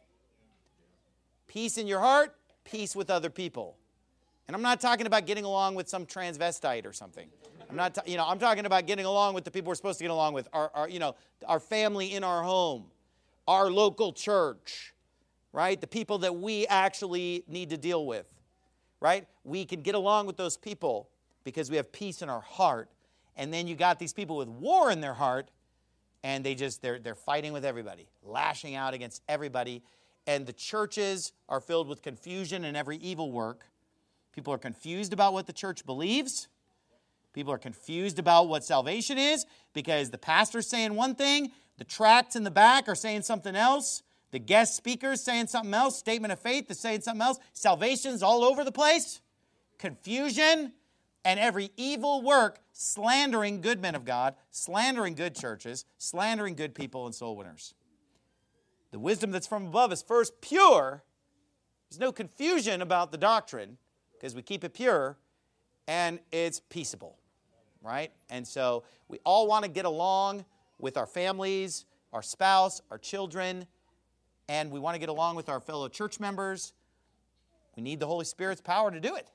Speaker 3: Peace in your heart, peace with other people. And I'm not talking about getting along with some transvestite or something. I'm talking about getting along with the people we're supposed to get along with, our family in our home, our local church, right? The people that we actually need to deal with, right? We can get along with those people because we have peace in our heart. And then you got these people with war in their heart, and they're fighting with everybody, lashing out against everybody. And the churches are filled with confusion and every evil work. People are confused about what the church believes. People are confused about what salvation is because the pastor's saying one thing, the tracts in the back are saying something else, the guest speaker's saying something else, statement of faith is saying something else, salvation's all over the place, confusion, and every evil work slandering good men of God, slandering good churches, slandering good people and soul winners. The wisdom that's from above is first pure. There's no confusion about the doctrine because we keep it pure, and it's peaceable. Right? And so we all want to get along with our families, our spouse, our children, and we want to get along with our fellow church members. We need the Holy Spirit's power to do it.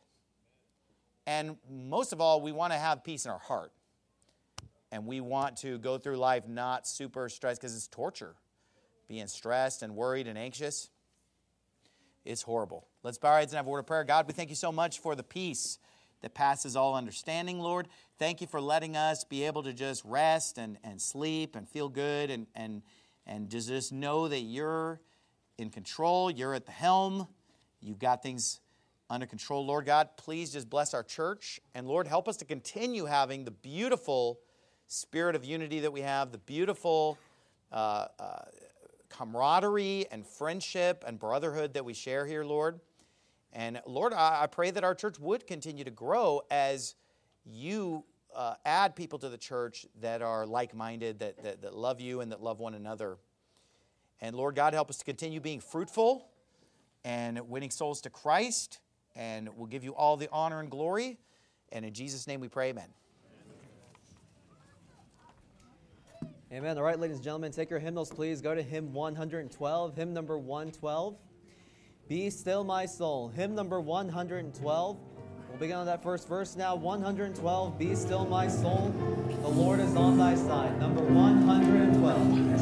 Speaker 3: And most of all, we want to have peace in our heart. And we want to go through life not super stressed because it's torture. Being stressed and worried and anxious, it's horrible. Let's bow our heads and have a word of prayer. God, we thank you so much for the peace that passes all understanding, Lord. Thank you for letting us be able to just rest and sleep and feel good and just know that you're in control, you're at the helm, you've got things under control. Lord God, please just bless our church. And Lord, help us to continue having the beautiful spirit of unity that we have, the beautiful camaraderie and friendship and brotherhood that we share here, Lord. And Lord, I pray that our church would continue to grow as you add people to the church that are like-minded, that love you and that love one another. And Lord God, help us to continue being fruitful and winning souls to Christ. And we'll give you all the honor and glory. And in Jesus' name we pray, amen.
Speaker 4: Amen. All right, ladies and gentlemen, take your hymnals, please. Go to hymn 112, hymn number 112. Be still my soul. Hymn number 112. We'll begin on that first verse now. 112, be still my soul. The Lord is on thy side. Number 112.